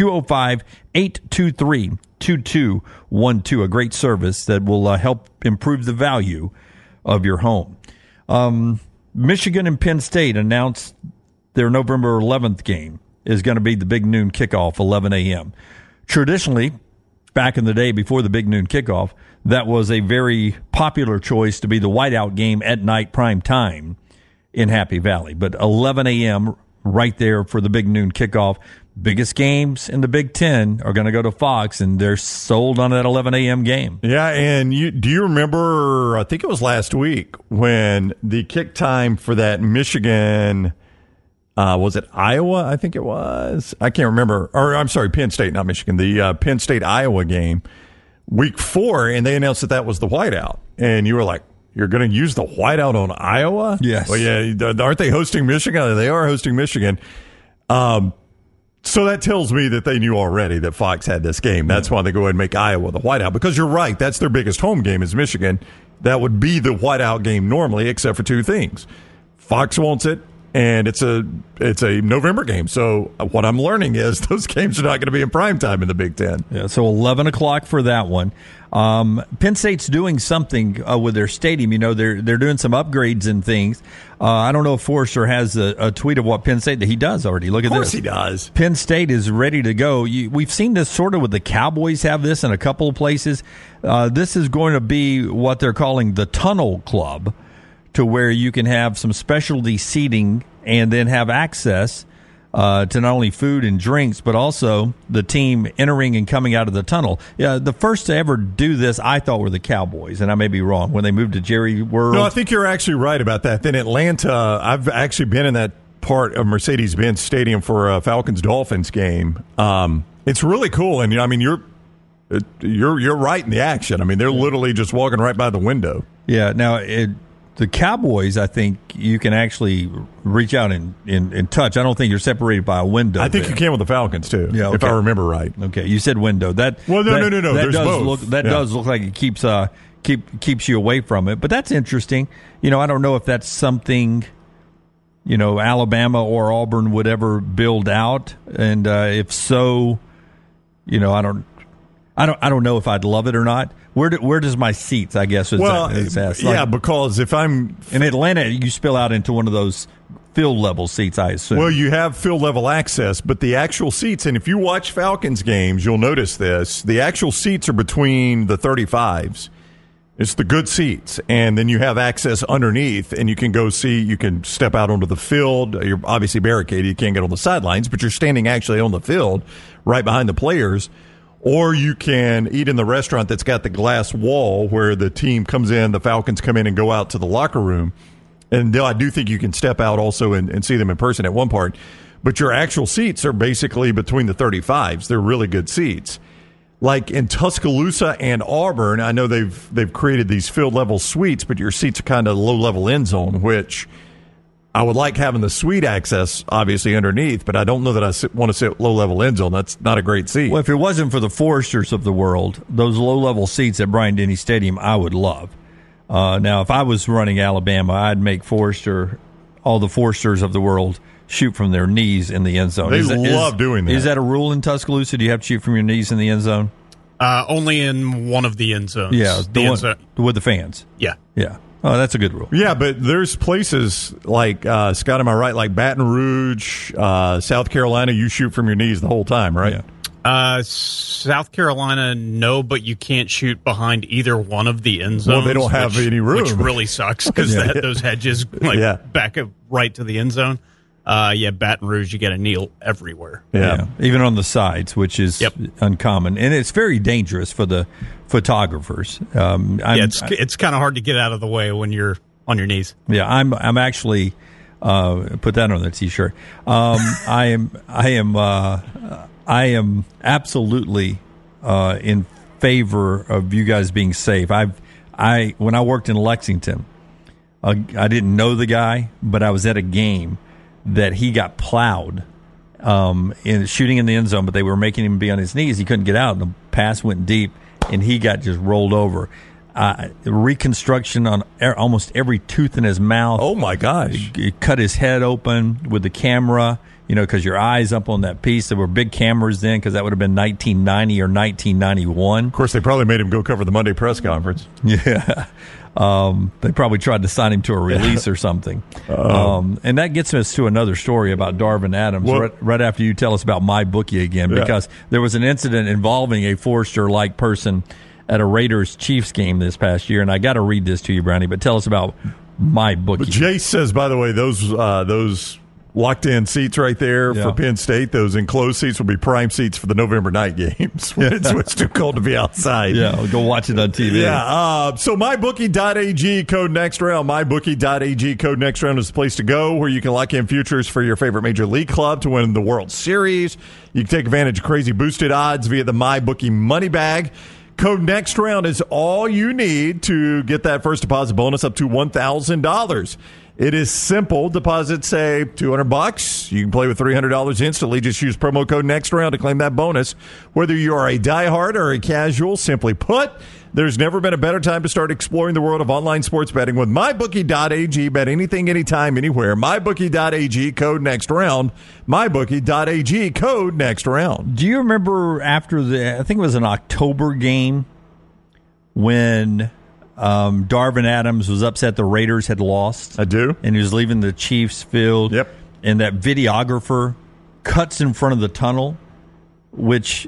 205-823-2212. A great service that will help improve the value of your home. Michigan and Penn State announced their November 11th game is going to be the big noon kickoff, 11 a.m. Traditionally, back in the day before the big noon kickoff, that was a very popular choice to be the whiteout game at night prime time in Happy Valley. But 11 a.m. right there for the big noon kickoff. Biggest games in the Big Ten are going to go to Fox, and they're sold on that 11 a.m. game. Yeah, and do you remember, I think it was last week, when the kick time for that Michigan, was it Iowa? I think it was. I can't remember. Or I'm sorry, Penn State, not Michigan. The Penn State-Iowa game, week 4, and they announced that was the whiteout. And you were like, you're going to use the whiteout on Iowa? Yes. Well, yeah, aren't they hosting Michigan? They are hosting Michigan. So that tells me that they knew already that Fox had this game. That's why they go ahead and make Iowa the whiteout. Because you're right, that's their biggest home game is Michigan. That would be the whiteout game normally, except for 2 things. Fox wants it, and it's a November game. So what I'm learning is those games are not going to be in prime time in the Big Ten. Yeah, so 11 o'clock for that one. Penn State's doing something with their stadium. You know, they're doing some upgrades and things. I don't know if Forrester has a tweet of what Penn State, that he does already. Look at this. Of course he does. Penn State is ready to go. We've seen this sort of with the Cowboys have this in a couple of places. This is going to be what they're calling the Tunnel Club, to where you can have some specialty seating and then have access to not only food and drinks, but also the team entering and coming out of the tunnel. Yeah, the first to ever do this, I thought, were the Cowboys, and I may be wrong, when they moved to Jerry World. No, I think you're actually right about that. Then Atlanta, I've actually been in that part of Mercedes-Benz Stadium for a Falcons-Dolphins game. It's really cool, and I mean, you're right in the action. I mean, they're literally just walking right by the window. Yeah, now the Cowboys, I think you can actually reach out and touch. I don't think you're separated by a window. I think you can with the Falcons too, yeah, okay. If I remember right. Okay, you said window. No. That There's both. Does look like it keeps you away from it, but that's interesting. You know, I don't know if that's something, you know, Alabama or Auburn would ever build out, and if so, you know, I don't know if I'd love it or not. Where does my seats, I guess, because if I'm in Atlanta, you spill out into one of those field level seats, I assume. Well, you have field level access, but the actual seats, and if you watch Falcons games, you'll notice this, the actual seats are between the 35s. It's the good seats, and then you have access underneath, and you can you can step out onto the field. You're obviously barricaded, you can't get on the sidelines, but you're standing actually on the field right behind the players. Or you can eat in the restaurant that's got the glass wall where the team comes in, the Falcons come in and go out to the locker room. And I do think you can step out also and see them in person at one part. But your actual seats are basically between the 35s. They're really good seats. Like in Tuscaloosa and Auburn, I know they've created these field level suites, but your seats are kind of low level end zone, which I would like having the suite access, obviously, underneath, but I don't know that I want to sit low-level end zone. That's not a great seat. Well, if it wasn't for the Forresters of the world, those low-level seats at Bryant-Denny Stadium, I would love. Now, if I was running Alabama, I'd make all the Forresters of the world shoot from their knees in the end zone. They love doing that. Is that a rule in Tuscaloosa? Do you have to shoot from your knees in the end zone? Only in one of the end zones. Yeah, with the fans. Yeah. Yeah. Oh, that's a good rule. Yeah, but there's places like, Scott, am I right, like Baton Rouge, South Carolina, you shoot from your knees the whole time, right? South Carolina, no, but you can't shoot behind either one of the end zones. Well, they don't have any room. Which really sucks because those hedges back up right to the end zone. Baton Rouge, you got to kneel everywhere. Yeah, even on the sides, which is uncommon. And it's very dangerous for the photographers. It's kind of hard to get out of the way when you're on your knees. Yeah, I'm actually... put that on the T-shirt. I am absolutely in favor of you guys being safe. When I worked in Lexington, I didn't know the guy, but I was at a game that he got plowed in shooting in the end zone, but they were making him be on his knees. He couldn't get out, and the pass went deep, and he got just rolled over. Reconstruction on almost every tooth in his mouth. Oh, my gosh. He cut his head open with the camera, because your eye's up on that piece. There were big cameras then because that would have been 1990 or 1991. Of course, they probably made him go cover the Monday press conference. Yeah. They probably tried to sign him to a release or something. And that gets us to another story about Darvin Adams right after you tell us about MyBookie again, because there was an incident involving a Forrester-like person at a Raiders-Chiefs game this past year, and I got to read this to you, Brownie, but tell us about MyBookie. But Jace says, by the way, those locked-in seats right there for Penn State, those enclosed seats will be prime seats for the November night games when it's too cold to be outside. Yeah, we'll go watch it on TV. Yeah, so MyBookie.ag, code next round. MyBookie.ag, code next round is the place to go where you can lock in futures for your favorite Major League club to win the World Series. You can take advantage of crazy boosted odds via the MyBookie Money Bag. Code next round is all you need to get that first deposit bonus up to $1,000. It is simple. Deposit, say, $200. You can play with $300 instantly. Just use promo code next round to claim that bonus. Whether you are a diehard or a casual, simply put, there's never been a better time to start exploring the world of online sports betting with MyBookie.ag. Bet anything, anytime, anywhere. MyBookie.ag, code next round. MyBookie.ag, code next round. Do you remember after I think it was an October game when Darvin Adams was upset the Raiders had lost? I do. And he was leaving the Chiefs field. Yep. And that videographer cuts in front of the tunnel, which,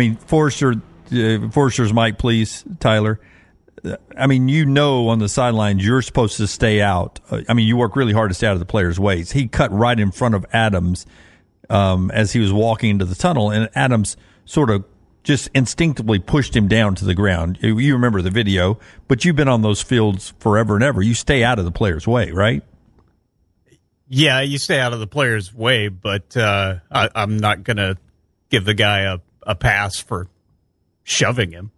Forrester's mic, please, Tyler. On the sidelines, you're supposed to stay out. You work really hard to stay out of the players' ways. He cut right in front of Adams as he was walking into the tunnel, and Adams sort of just instinctively pushed him down to the ground. You remember the video, but you've been on those fields forever and ever. You stay out of the player's way, right? Yeah, you stay out of the player's way, but I'm not going to give the guy a pass for shoving him.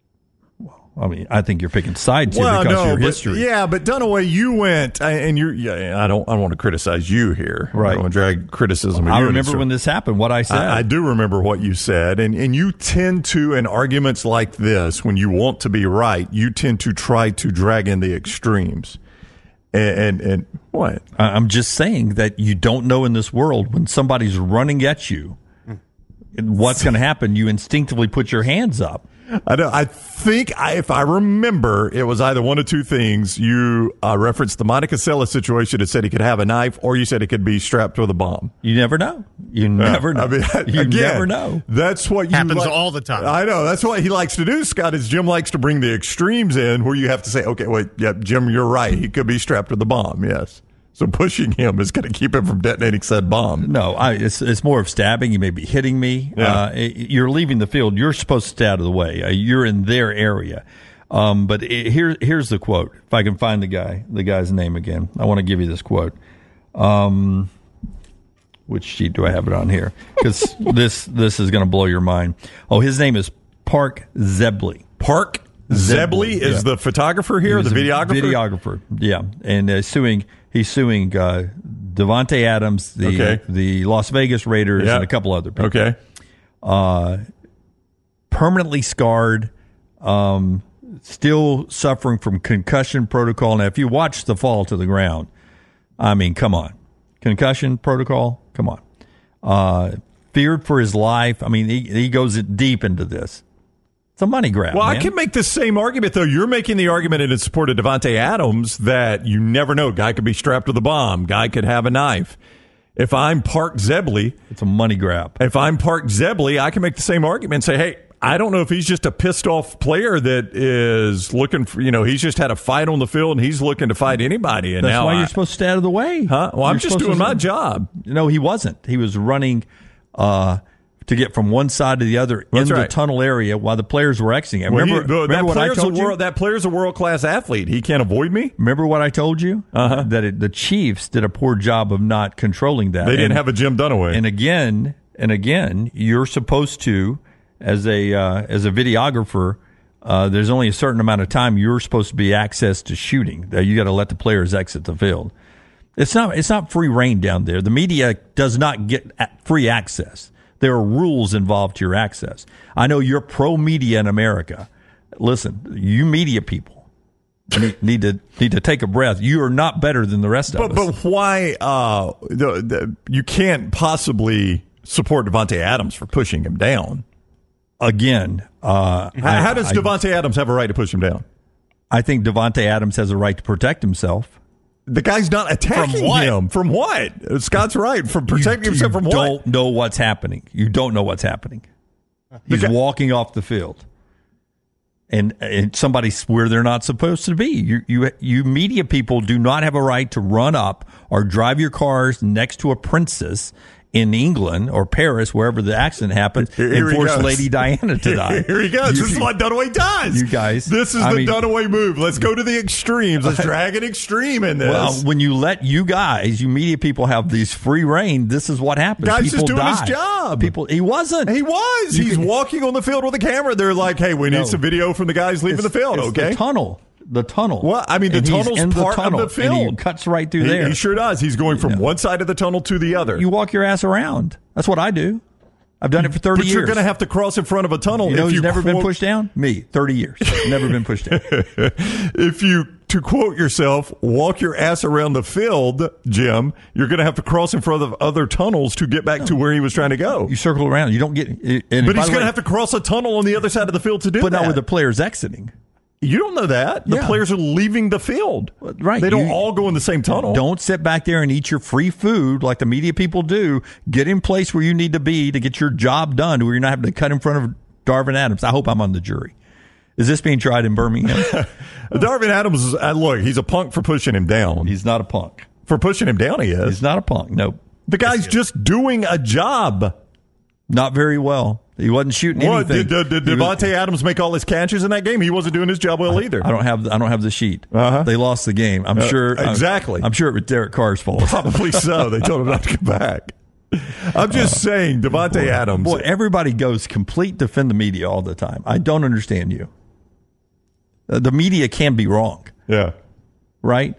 I think you're picking sides here because of your history. But Dunaway, you went, and I don't want to criticize you here. Right. I don't want to drag criticism of you. I remember when this happened, what I said. I do remember what you said, and you tend to, in arguments like this, when you want to be right, you tend to try to drag in the extremes. And what? I'm just saying that you don't know in this world when somebody's running at you, what's going to happen. You instinctively put your hands up. I think if I remember, it was either one of two things. You referenced the Monica Seles situation and said he could have a knife, or you said he could be strapped with a bomb. You never know. You never know. Never know. That's what happens all the time. I know. That's what he likes to do, Scott, is Jim likes to bring the extremes in where you have to say, okay, wait, Jim, you're right. He could be strapped with a bomb, yes. So pushing him is going to keep him from detonating said bomb. No, it's more of stabbing. You may be hitting me. Yeah. You're leaving the field. You're supposed to stay out of the way. You're in their area. But here's the quote. If I can find the guy's name again, I want to give you this quote. Which sheet do I have it on here? Because this is going to blow your mind. Oh, his name is Park Zebley. Park Zebley is the photographer here, the videographer? Videographer, yeah. And he's suing Davante Adams, the Las Vegas Raiders, and a couple other people. Okay. Permanently scarred, still suffering from concussion protocol. Now, if you watch the fall to the ground, come on. Concussion protocol, come on. Feared for his life. He goes deep into this. It's a money grab. Well, man. I can make the same argument, though. You're making the argument in support of Davante Adams that you never know. Guy could be strapped with a bomb. Guy could have a knife. If I'm Park Zebley, it's a money grab. If I'm Park Zebley, I can make the same argument and say, hey, I don't know if he's just a pissed off player that is looking for, he's just had a fight on the field and he's looking to fight anybody. And that's now why you're supposed to stay out of the way. Huh? Well, I'm just doing my job. No, he wasn't. He was running to get from one side to the other in the tunnel area while the players were exiting. Remember what I told you? That player's a world-class athlete. He can't avoid me. Remember what I told you? That the Chiefs did a poor job of not controlling that. They didn't have a Jim Dunaway. And again, you're supposed to, as a videographer, there's only a certain amount of time you're supposed to be access to shooting. You got to let the players exit the field. It's not free reign down there. The media does not get free access. There are rules involved to your access. I know you're pro-media in America. Listen, you media people need to take a breath. You are not better than the rest of us. But why you can't possibly support Davante Adams for pushing him down? Again, how does Davante Adams have a right to push him down? I think Davante Adams has a right to protect himself. The guy's not attacking him. From what? Scott's right. From protecting himself from what? You don't know what's happening. You don't know what's happening. He's walking off the field. And somebody's where they're not supposed to be. You media people do not have a right to run up or drive your cars next to a princess in England or Paris, wherever the accident happened, and force Lady Diana to die. Here he goes. This is what Dunaway does. You guys. This is the Dunaway move. Let's go to the extremes. Let's drag an extreme in this. Well, when you let you media people, have these free reign, this is what happens. Guy's people just doing die. his job. He wasn't. He was. He's walking on the field with a camera. They're like, hey, we need some video from the guys leaving the field, okay? The tunnel. Well, I mean, the tunnel's part of the field. And he cuts right through there. He sure does. He's going from one side of the tunnel to the other. You walk your ass around. That's what I do. I've done it for 30 years. But you're going to have to cross in front of a tunnel. You know who's never been pushed down? Me. 30 years. Never been pushed down. If you, to quote yourself, walk your ass around the field, Jim, you're going to have to cross in front of other tunnels to get back to where he was trying to go. You circle around. You don't get... But he's going to have to cross a tunnel on the other side of the field to do that. But not with the players exiting. You don't know that. The players are leaving the field. Right. They don't all go in the same tunnel. Don't sit back there and eat your free food like the media people do. Get in place where you need to be to get your job done, where you're not having to cut in front of Darvin Adams. I hope I'm on the jury. Is this being tried in Birmingham? Darvin Adams, look, he's a punk for pushing him down. He's not a punk. For pushing him down, he is. He's not a punk. No. The guy's just doing a job. Not very well. He wasn't shooting anything. Did Davante Adams make all his catches in that game? He wasn't doing his job well either. I don't have the sheet. They lost the game. I'm sure. Exactly. I'm sure it was Derek Carr's fault. Probably so. They told him not to come back. I'm just saying, Davante Adams. Boy, everybody goes complete defend the media all the time. I don't understand you. The media can be wrong. Yeah. Right?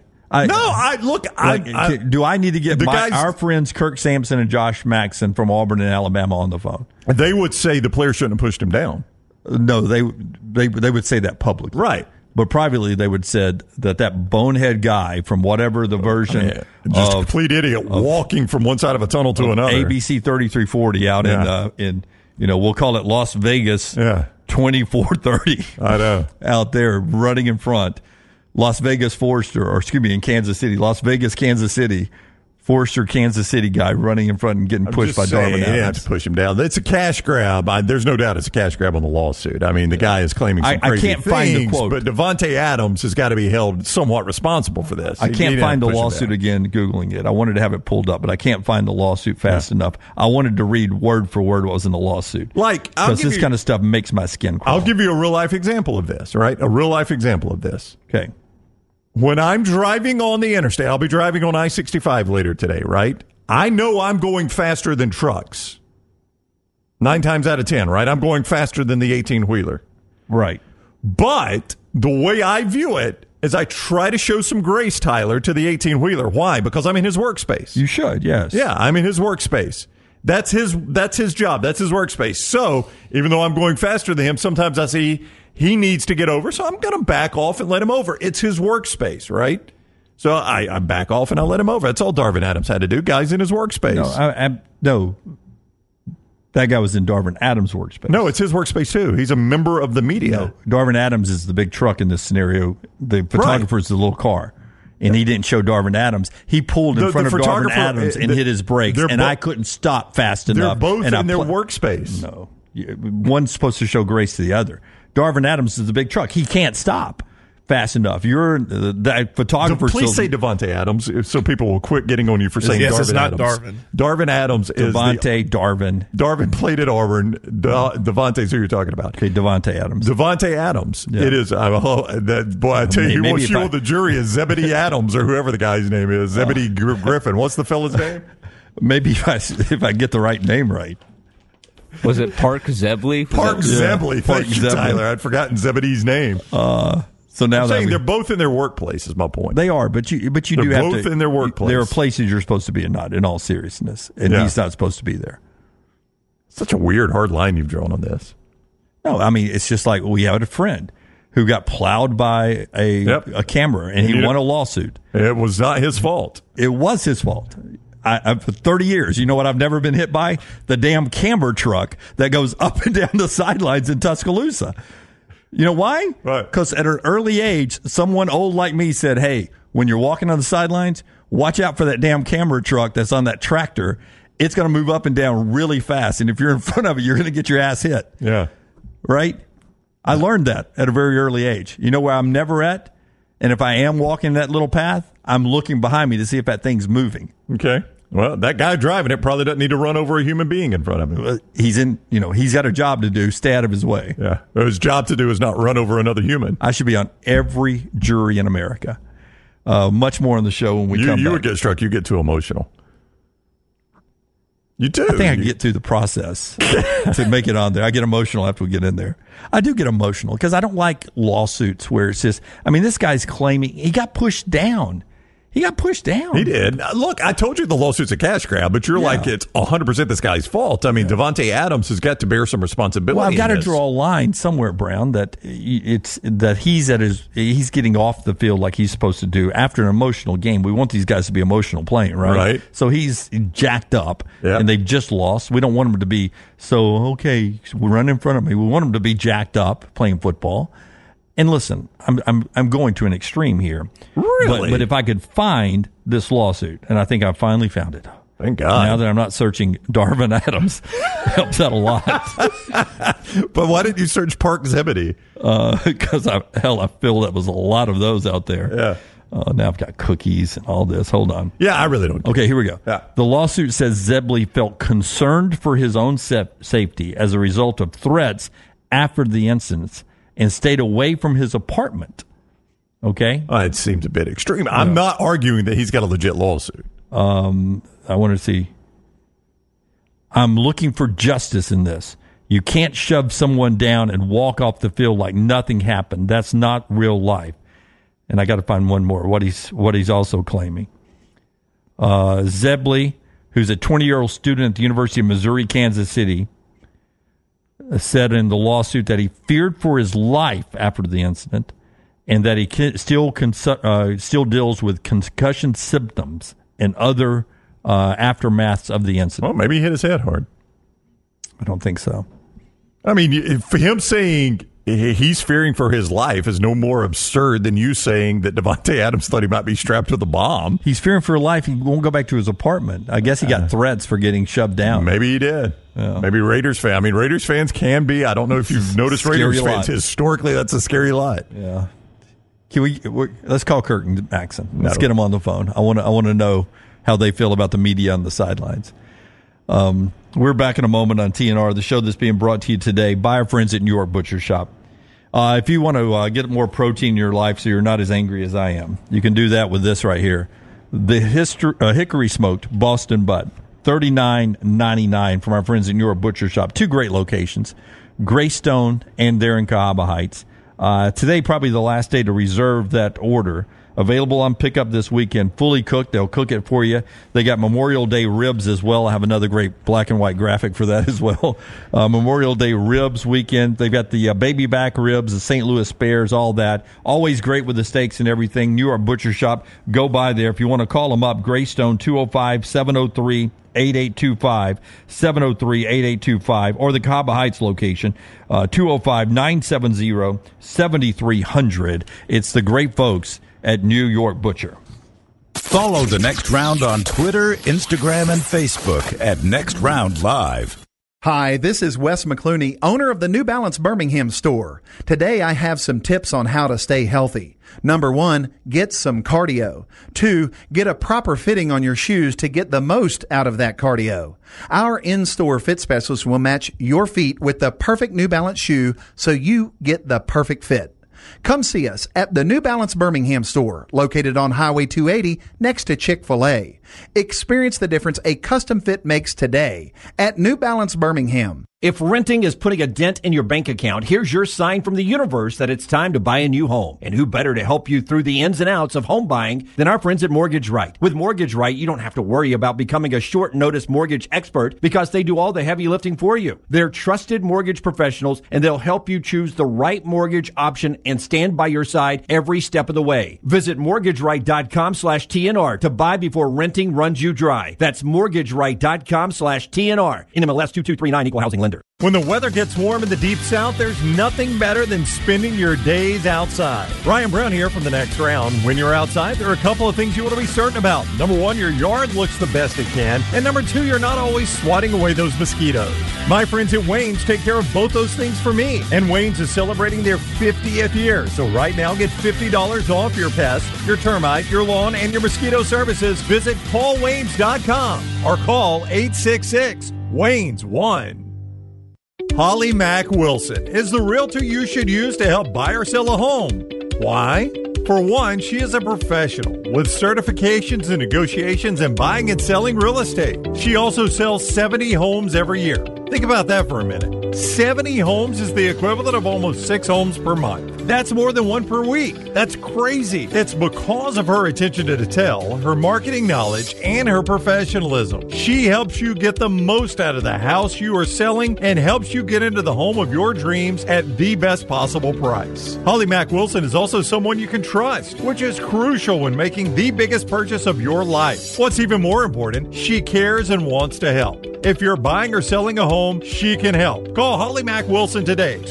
Do I need to get our friends Kirk Sampson and Josh Maxson from Auburn and Alabama on the phone? They would say the player shouldn't have pushed him down. No, they would say that publicly. Right. But privately, they would said that bonehead guy from whatever the version just a complete idiot walking from one side of a tunnel to another. ABC 3340 out in we'll call it Las Vegas 2430. I know. Out there running in front. Las Vegas in Kansas City. Las Vegas, Kansas City. Forrester, Kansas City guy running in front and getting pushed by Darvin Adams. He didn't have to push him down. It's a cash grab. There's no doubt it's a cash grab on the lawsuit. I mean, the guy is claiming some crazy I can't things, find the quote. But Davante Adams has got to be held somewhat responsible for this. I can't find the lawsuit again, Googling it. I wanted to have it pulled up, but I can't find the lawsuit fast enough. I wanted to read word for word what was in the lawsuit. Because this kind of stuff makes my skin crawl. I'll give you a real-life example of this, right? A real-life example of this. Okay. When I'm driving on the interstate, I'll be driving on I-65 later today, right? I know I'm going faster than trucks. 9 times out of 10, right? I'm going faster than the 18-wheeler. Right. But the way I view it is I try to show some grace, Tyler, to the 18-wheeler. Why? Because I'm in his workspace. You should, yes. Yeah, I'm in his workspace. That's his job. That's his workspace. So even though I'm going faster than him, sometimes I see he needs to get over, so I'm going to back off and let him over. It's his workspace, right? So I back off and I let him over. That's all Darvin Adams had to do. Guy's in his workspace. No, that guy was in Darvin Adams' workspace. No, it's his workspace too. He's a member of the media. No, Darvin Adams is the big truck in this scenario. The photographer is the little car. and he didn't show Darvin Adams. He pulled in front of Darvin Adams and hit his brakes, and I couldn't stop fast enough. They're both in their workspace. No. One's supposed to show grace to the other. Darvin Adams is the big truck. He can't stop fast enough. You're that photographer. Please say Devontae Adams so people will quit getting on you for saying Darvin it's not Adams. Darvin. Darvin Adams is Darvin. Darvin played at Auburn. Devontae's who you're talking about. Okay, Devontae Adams. Devontae Adams. Yeah. It is. I tell you, who will show the jury is Zebedee Adams or whoever the guy's name is. Zebedee Griffin. What's the fella's name? Maybe if I get the right name right. Was it Park Zebley? Park Zebley. Thank you, Tyler. I'd forgotten Zebedee's name. So now I'm saying they're both in their workplace is my point. They are, but you they're do have to. Both in their workplace. There are places you're supposed to be and not, in all seriousness, and he's not supposed to be there. Such a weird, hard line you've drawn on this. No, I mean it's just like we had a friend who got plowed by a camera, and he won a lawsuit. It was not his fault. It was his fault. For 30 years, you know what I've never been hit by? The damn camera truck that goes up and down the sidelines in Tuscaloosa. You know why? Right. Because at an early age, someone old like me said, hey, when you're walking on the sidelines, watch out for that damn camera truck that's on that tractor. It's going to move up and down really fast. And if you're in front of it, you're going to get your ass hit. Yeah. Right? I learned that at a very early age. You know where I'm never at? And if I am walking that little path, I'm looking behind me to see if that thing's moving. Okay. Well, that guy driving it probably doesn't need to run over a human being in front of him. He's got a job to do. Stay out of his way. Yeah. His job to do is not run over another human. I should be on every jury in America. Much more on the show when we come back. You would get struck. You get too emotional. You do. I think I can get through the process to make it on there. I get emotional after we get in there. I do get emotional because I don't like lawsuits where it's just, this guy's claiming he got pushed down. He got pushed down. He did. Look, I told you the lawsuit's a cash grab, but you're like, it's 100% this guy's fault. Devontae Adams has got to bear some responsibility. Well, I've got to draw a line somewhere, Brown, that he's getting off the field like he's supposed to do after an emotional game. We want these guys to be emotional playing, right? Right. So he's jacked up, and they've just lost. We don't want him to be run in front of me. We want him to be jacked up playing football. And listen, I'm going to an extreme here. Really? But if I could find this lawsuit, and I think I finally found it. Thank God. Now that I'm not searching Darvin Adams, helps out a lot. But why didn't you search Park Zebedee? Because I feel that was a lot of those out there. Yeah. Now I've got cookies and all this. Hold on. Yeah, I really don't care. Okay, here we go. Yeah. The lawsuit says Zebley felt concerned for his own safety as a result of threats after the incidents and stayed away from his apartment. Okay? It seems a bit extreme. I'm not arguing that he's got a legit lawsuit. I want to see. I'm looking for justice in this. You can't shove someone down and walk off the field like nothing happened. That's not real life. And I got to find one more, what he's also claiming. Zebley, who's a 20-year-old student at the University of Missouri, Kansas City, said in the lawsuit that he feared for his life after the incident and that he still deals with concussion symptoms and other aftermaths of the incident. Well, maybe he hit his head hard. I don't think so. For him saying he's fearing for his life is no more absurd than you saying that Devontae Adams thought he might be strapped with a bomb. He's fearing for his life. He won't go back to his apartment. I guess he got threats for getting shoved down. Maybe he did. Yeah. Maybe Raiders fan. Raiders fans can be. I don't know if you've noticed Raiders fans. Historically, that's a scary lot. Yeah. Let's call Kirk and Maxon. Let's get them on the phone. I want to know how they feel about the media on the sidelines. We're back in a moment on TNR, the show that's being brought to you today by our friends at New York Butcher Shop. If you want to get more protein in your life so you're not as angry as I am, you can do that with this right here. The Hickory Smoked Boston Butt, $39.99 from our friends at New York Butcher Shop. Two great locations, Greystone and there in Cahaba Heights. Today, probably the last day to reserve that order. Available on pickup this weekend, fully cooked. They'll cook it for you. They got Memorial Day ribs as well. I have another great black and white graphic for that as well. Memorial Day ribs weekend. They've got the baby back ribs, the St. Louis Spares, all that. Always great with the steaks and everything. New York Butcher Shop. Go by there. If you want to call them up, Greystone 205-703-8825, 703-8825, or the Cahaba Heights location, 205-970-7300. It's the great folks at New York Butcher. Follow The Next Round on Twitter, Instagram, and Facebook at Next Round Live. Hi, this is Wes McClooney, owner of the New Balance Birmingham store. Today I have some tips on how to stay healthy. Number 1, get some cardio. 2, get a proper fitting on your shoes to get the most out of that cardio. Our in-store fit specialist will match your feet with the perfect New Balance shoe so you get the perfect fit. Come see us at the New Balance Birmingham store, located on Highway 280 next to Chick-fil-A. Experience the difference a custom fit makes today at New Balance Birmingham. If renting is putting a dent in your bank account, here's your sign from the universe that it's time to buy a new home. And who better to help you through the ins and outs of home buying than our friends at Mortgage Right. With Mortgage Right, you don't have to worry about becoming a short notice mortgage expert because they do all the heavy lifting for you. They're trusted mortgage professionals and they'll help you choose the right mortgage option and stand by your side every step of the way. Visit mortgageright.com/TNR to buy before renting runs you dry. That's mortgageright.com/TNR. NMLS 2239, Equal Housing Lender. When the weather gets warm in the Deep South, there's nothing better than spending your days outside. Ryan Brown here from The Next Round. When you're outside, there are a couple of things you want to be certain about. Number 1, your yard looks the best it can. And number 2, you're not always swatting away those mosquitoes. My friends at Wayne's take care of both those things for me. And Wayne's is celebrating their 50th year. So right now, get $50 off your pest, your termite, your lawn, and your mosquito services. Visit paulwaynes.com or call 866-WAYNES-1. Holly Mack Wilson is the realtor you should use to help buy or sell a home. Why? For one, she is a professional with certifications in negotiations and buying and selling real estate. She also sells 70 homes every year. Think about that for a minute. 70 homes is the equivalent of almost 6 homes per month. That's more than 1 per week. That's crazy. It's because of her attention to detail, her marketing knowledge, and her professionalism. She helps you get the most out of the house you are selling and helps you get into the home of your dreams at the best possible price. Holly Mack Wilson is also someone you can trust, which is crucial when making the biggest purchase of your life. What's even more important, she cares and wants to help. If you're buying or selling a home, she can help. Call Holly Mack Wilson today,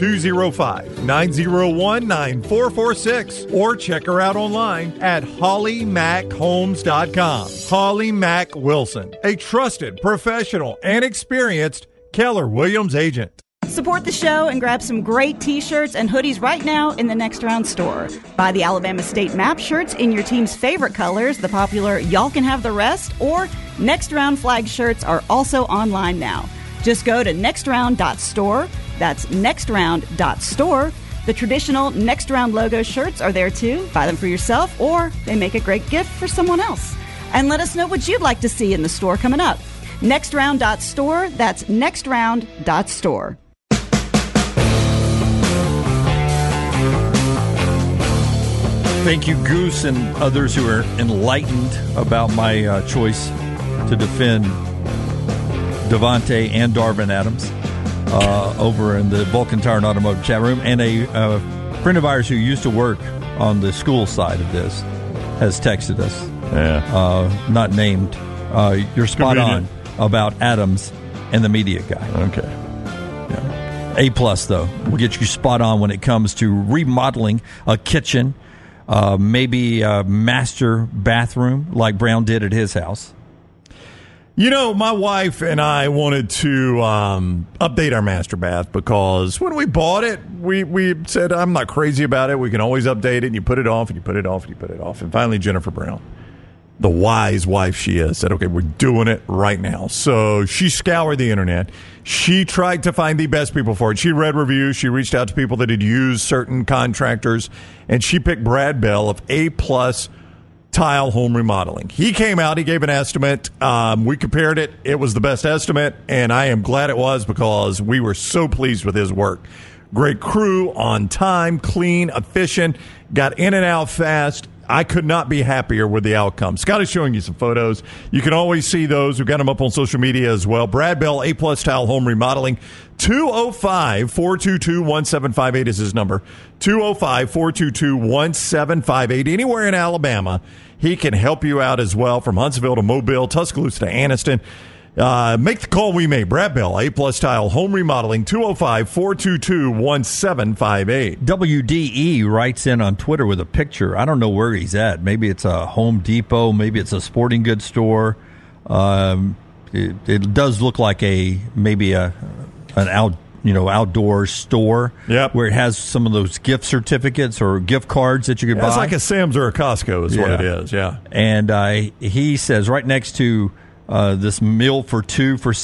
205-901-9446, or check her out online at hollymackhomes.com. Holly Mack Wilson, a trusted, professional, and experienced Keller Williams agent. Support the show and grab some great t-shirts and hoodies right now in the Next Round store. Buy the Alabama State Map shirts in your team's favorite colors, the popular Y'all Can Have the Rest, or Next Round flag shirts are also online now. Just go to nextround.store. That's nextround.store. The traditional Next Round logo shirts are there too. Buy them for yourself, or they make a great gift for someone else. And let us know what you'd like to see in the store coming up. Nextround.store. That's nextround.store. Thank you, Goose, and others who are enlightened about my choice to defend Devontae and Darvin Adams over in the Vulcan Tire and Automotive chat room. And a friend of ours who used to work on the school side of this has texted us. Yeah. Not named. You're spot on about Adams and the media guy. Okay. Yeah. A+, though. We'll get you spot on when it comes to remodeling a kitchen. Maybe a master bathroom like Brown did at his house. You know, my wife and I wanted to update our master bath because when we bought it, we said, I'm not crazy about it. We can always update it, and you put it off, and you put it off, and you put it off. And finally, Jennifer Brown, the wise wife she is, said, okay, we're doing it right now. So she scoured the internet. She tried to find the best people for it. She read reviews. She reached out to people that had used certain contractors, and she picked Brad Bell of A+ Tile Home Remodeling. He came out. He gave an estimate. We compared it. It was the best estimate, and I am glad it was because we were so pleased with his work. Great crew, on time, clean, efficient, got in and out fast. I could not be happier with the outcome. Scott is showing you some photos. You can always see those. We've got them up on social media as well. Brad Bell, A+ Tile Home Remodeling. 205-422-1758 is his number. 205-422-1758. Anywhere in Alabama, he can help you out as well, from Huntsville to Mobile, Tuscaloosa to Anniston. Make the call we made. Brad Bell, A-Plus Tile, Home Remodeling, 205-422-1758. WDE writes in on Twitter with a picture. I don't know where he's at. Maybe it's a Home Depot. Maybe it's a sporting goods store. It does look like an outdoor store. Yep. Where it has some of those gift certificates or gift cards that you could buy. It's like a Sam's or a Costco is what it is. Yeah. And he says right next to this meal for two for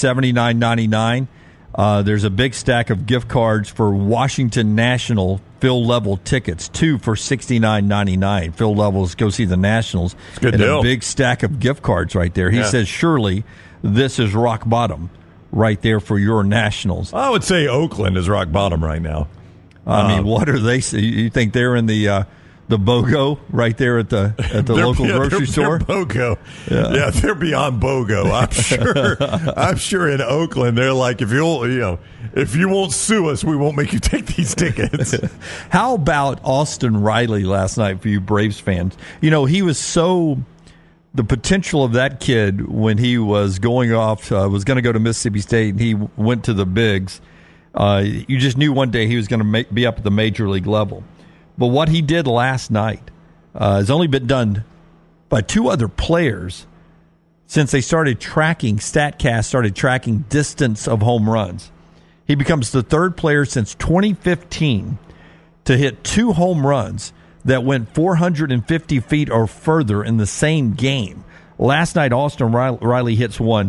$79.99. There's a big stack of gift cards for Washington National field level tickets, 2 for $69.99. Field levels, go see the Nationals. Good and deal. A big stack of gift cards right there. He says, surely this is rock bottom right there for your Nationals. I would say Oakland is rock bottom right now. I mean, what are they? You think they're in the BOGO right there at the local grocery store? They're BOGO. Yeah, they're beyond BOGO. I'm sure. I'm sure in Oakland they're like, if you won't sue us, we won't make you take these tickets. How about Austin Riley last night for you Braves fans? He was the potential of that kid when he was going off, was going to go to Mississippi State, and he went to the Bigs. You just knew one day he was going to be up at the major league level. But what he did last night has only been done by 2 other players since they started tracking, StatCast started tracking distance of home runs. He becomes the 3rd player since 2015 to hit 2 home runs that went 450 feet or further in the same game. Last night, Austin Riley hits one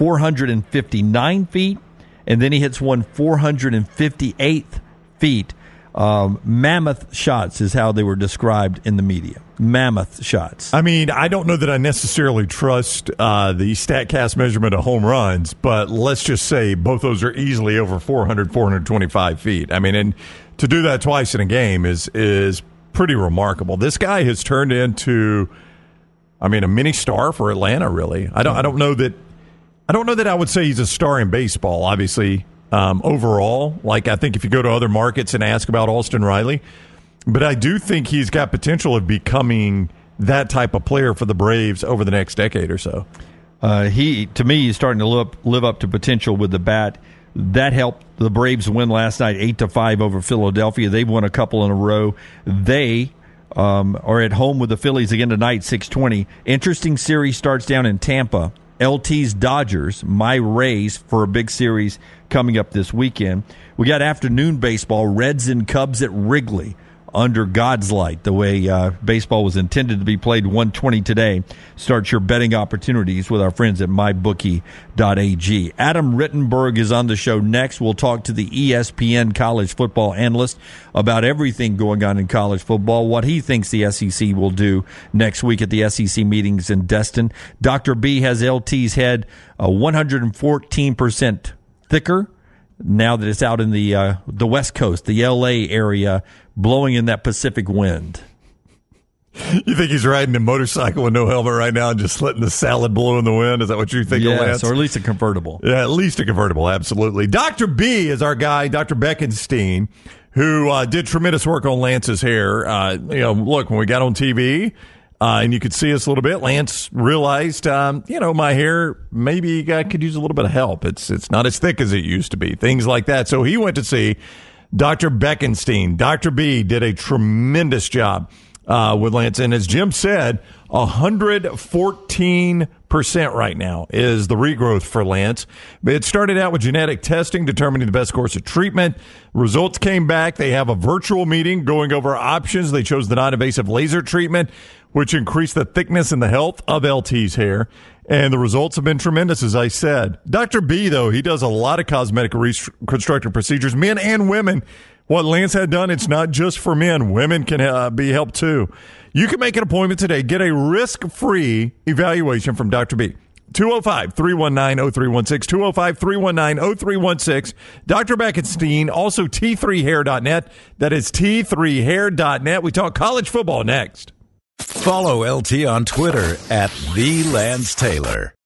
459 feet, and then he hits one 458 feet. Mammoth shots is how they were described in the media. Mammoth shots. I mean, I don't know that I necessarily trust the StatCast measurement of home runs, but let's just say both those are easily over 400, 425 feet. I mean, and to do that twice in a game is pretty remarkable. This guy has turned into, a mini star for Atlanta. Really, I don't know that I would say he's a star in baseball. Obviously, overall, like I think if you go to other markets and ask about Austin Riley, but I do think he's got potential of becoming that type of player for the Braves over the next decade or so. He's starting to live up to potential with the bat. That helped the Braves win last night 8-5 over Philadelphia. They've won a couple in a row. They are at home with the Phillies again tonight, 6:20. Interesting series starts down in Tampa. LT's Dodgers, my Rays for a big series coming up this weekend. We got afternoon baseball, Reds and Cubs at Wrigley under God's light, the way baseball was intended to be played. 1:20 today. Start your betting opportunities with our friends at mybookie.ag. Adam Rittenberg is on the show next. We'll talk to the ESPN college football analyst about everything going on in college football, what he thinks the SEC will do next week at the SEC meetings in Destin. Dr. B has LT's head 114% thicker now that it's out in the West Coast, the L.A. area, blowing in that Pacific wind. You think he's riding a motorcycle with no helmet right now and just letting the salad blow in the wind? Is that what you think? Yes, or at least a convertible. Yeah, at least a convertible, absolutely. Dr. B is our guy, Dr. Beckenstein, who did tremendous work on Lance's hair. Look, when we got on TV, and you could see us a little bit, Lance realized, my hair maybe could use a little bit of help. It's not as thick as it used to be, things like that. So he went to see Dr. Beckenstein. Dr. B did a tremendous job with Lance. And as Jim said, 114% right now is the regrowth for Lance. It started out with genetic testing, determining the best course of treatment. Results came back. They have a virtual meeting going over options. They chose the non-invasive laser treatment, which increased the thickness and the health of LT's hair. And the results have been tremendous, as I said. Dr. B, though, he does a lot of cosmetic reconstructive procedures, men and women. What Lance had done, it's not just for men. Women can be helped, too. You can make an appointment today. Get a risk-free evaluation from Dr. B. 205-319-0316, 205-319-0316. Dr. Beckenstein, also T3hair.net. That is T3hair.net. We talk college football next. Follow LT on Twitter @TheLanceTaylor.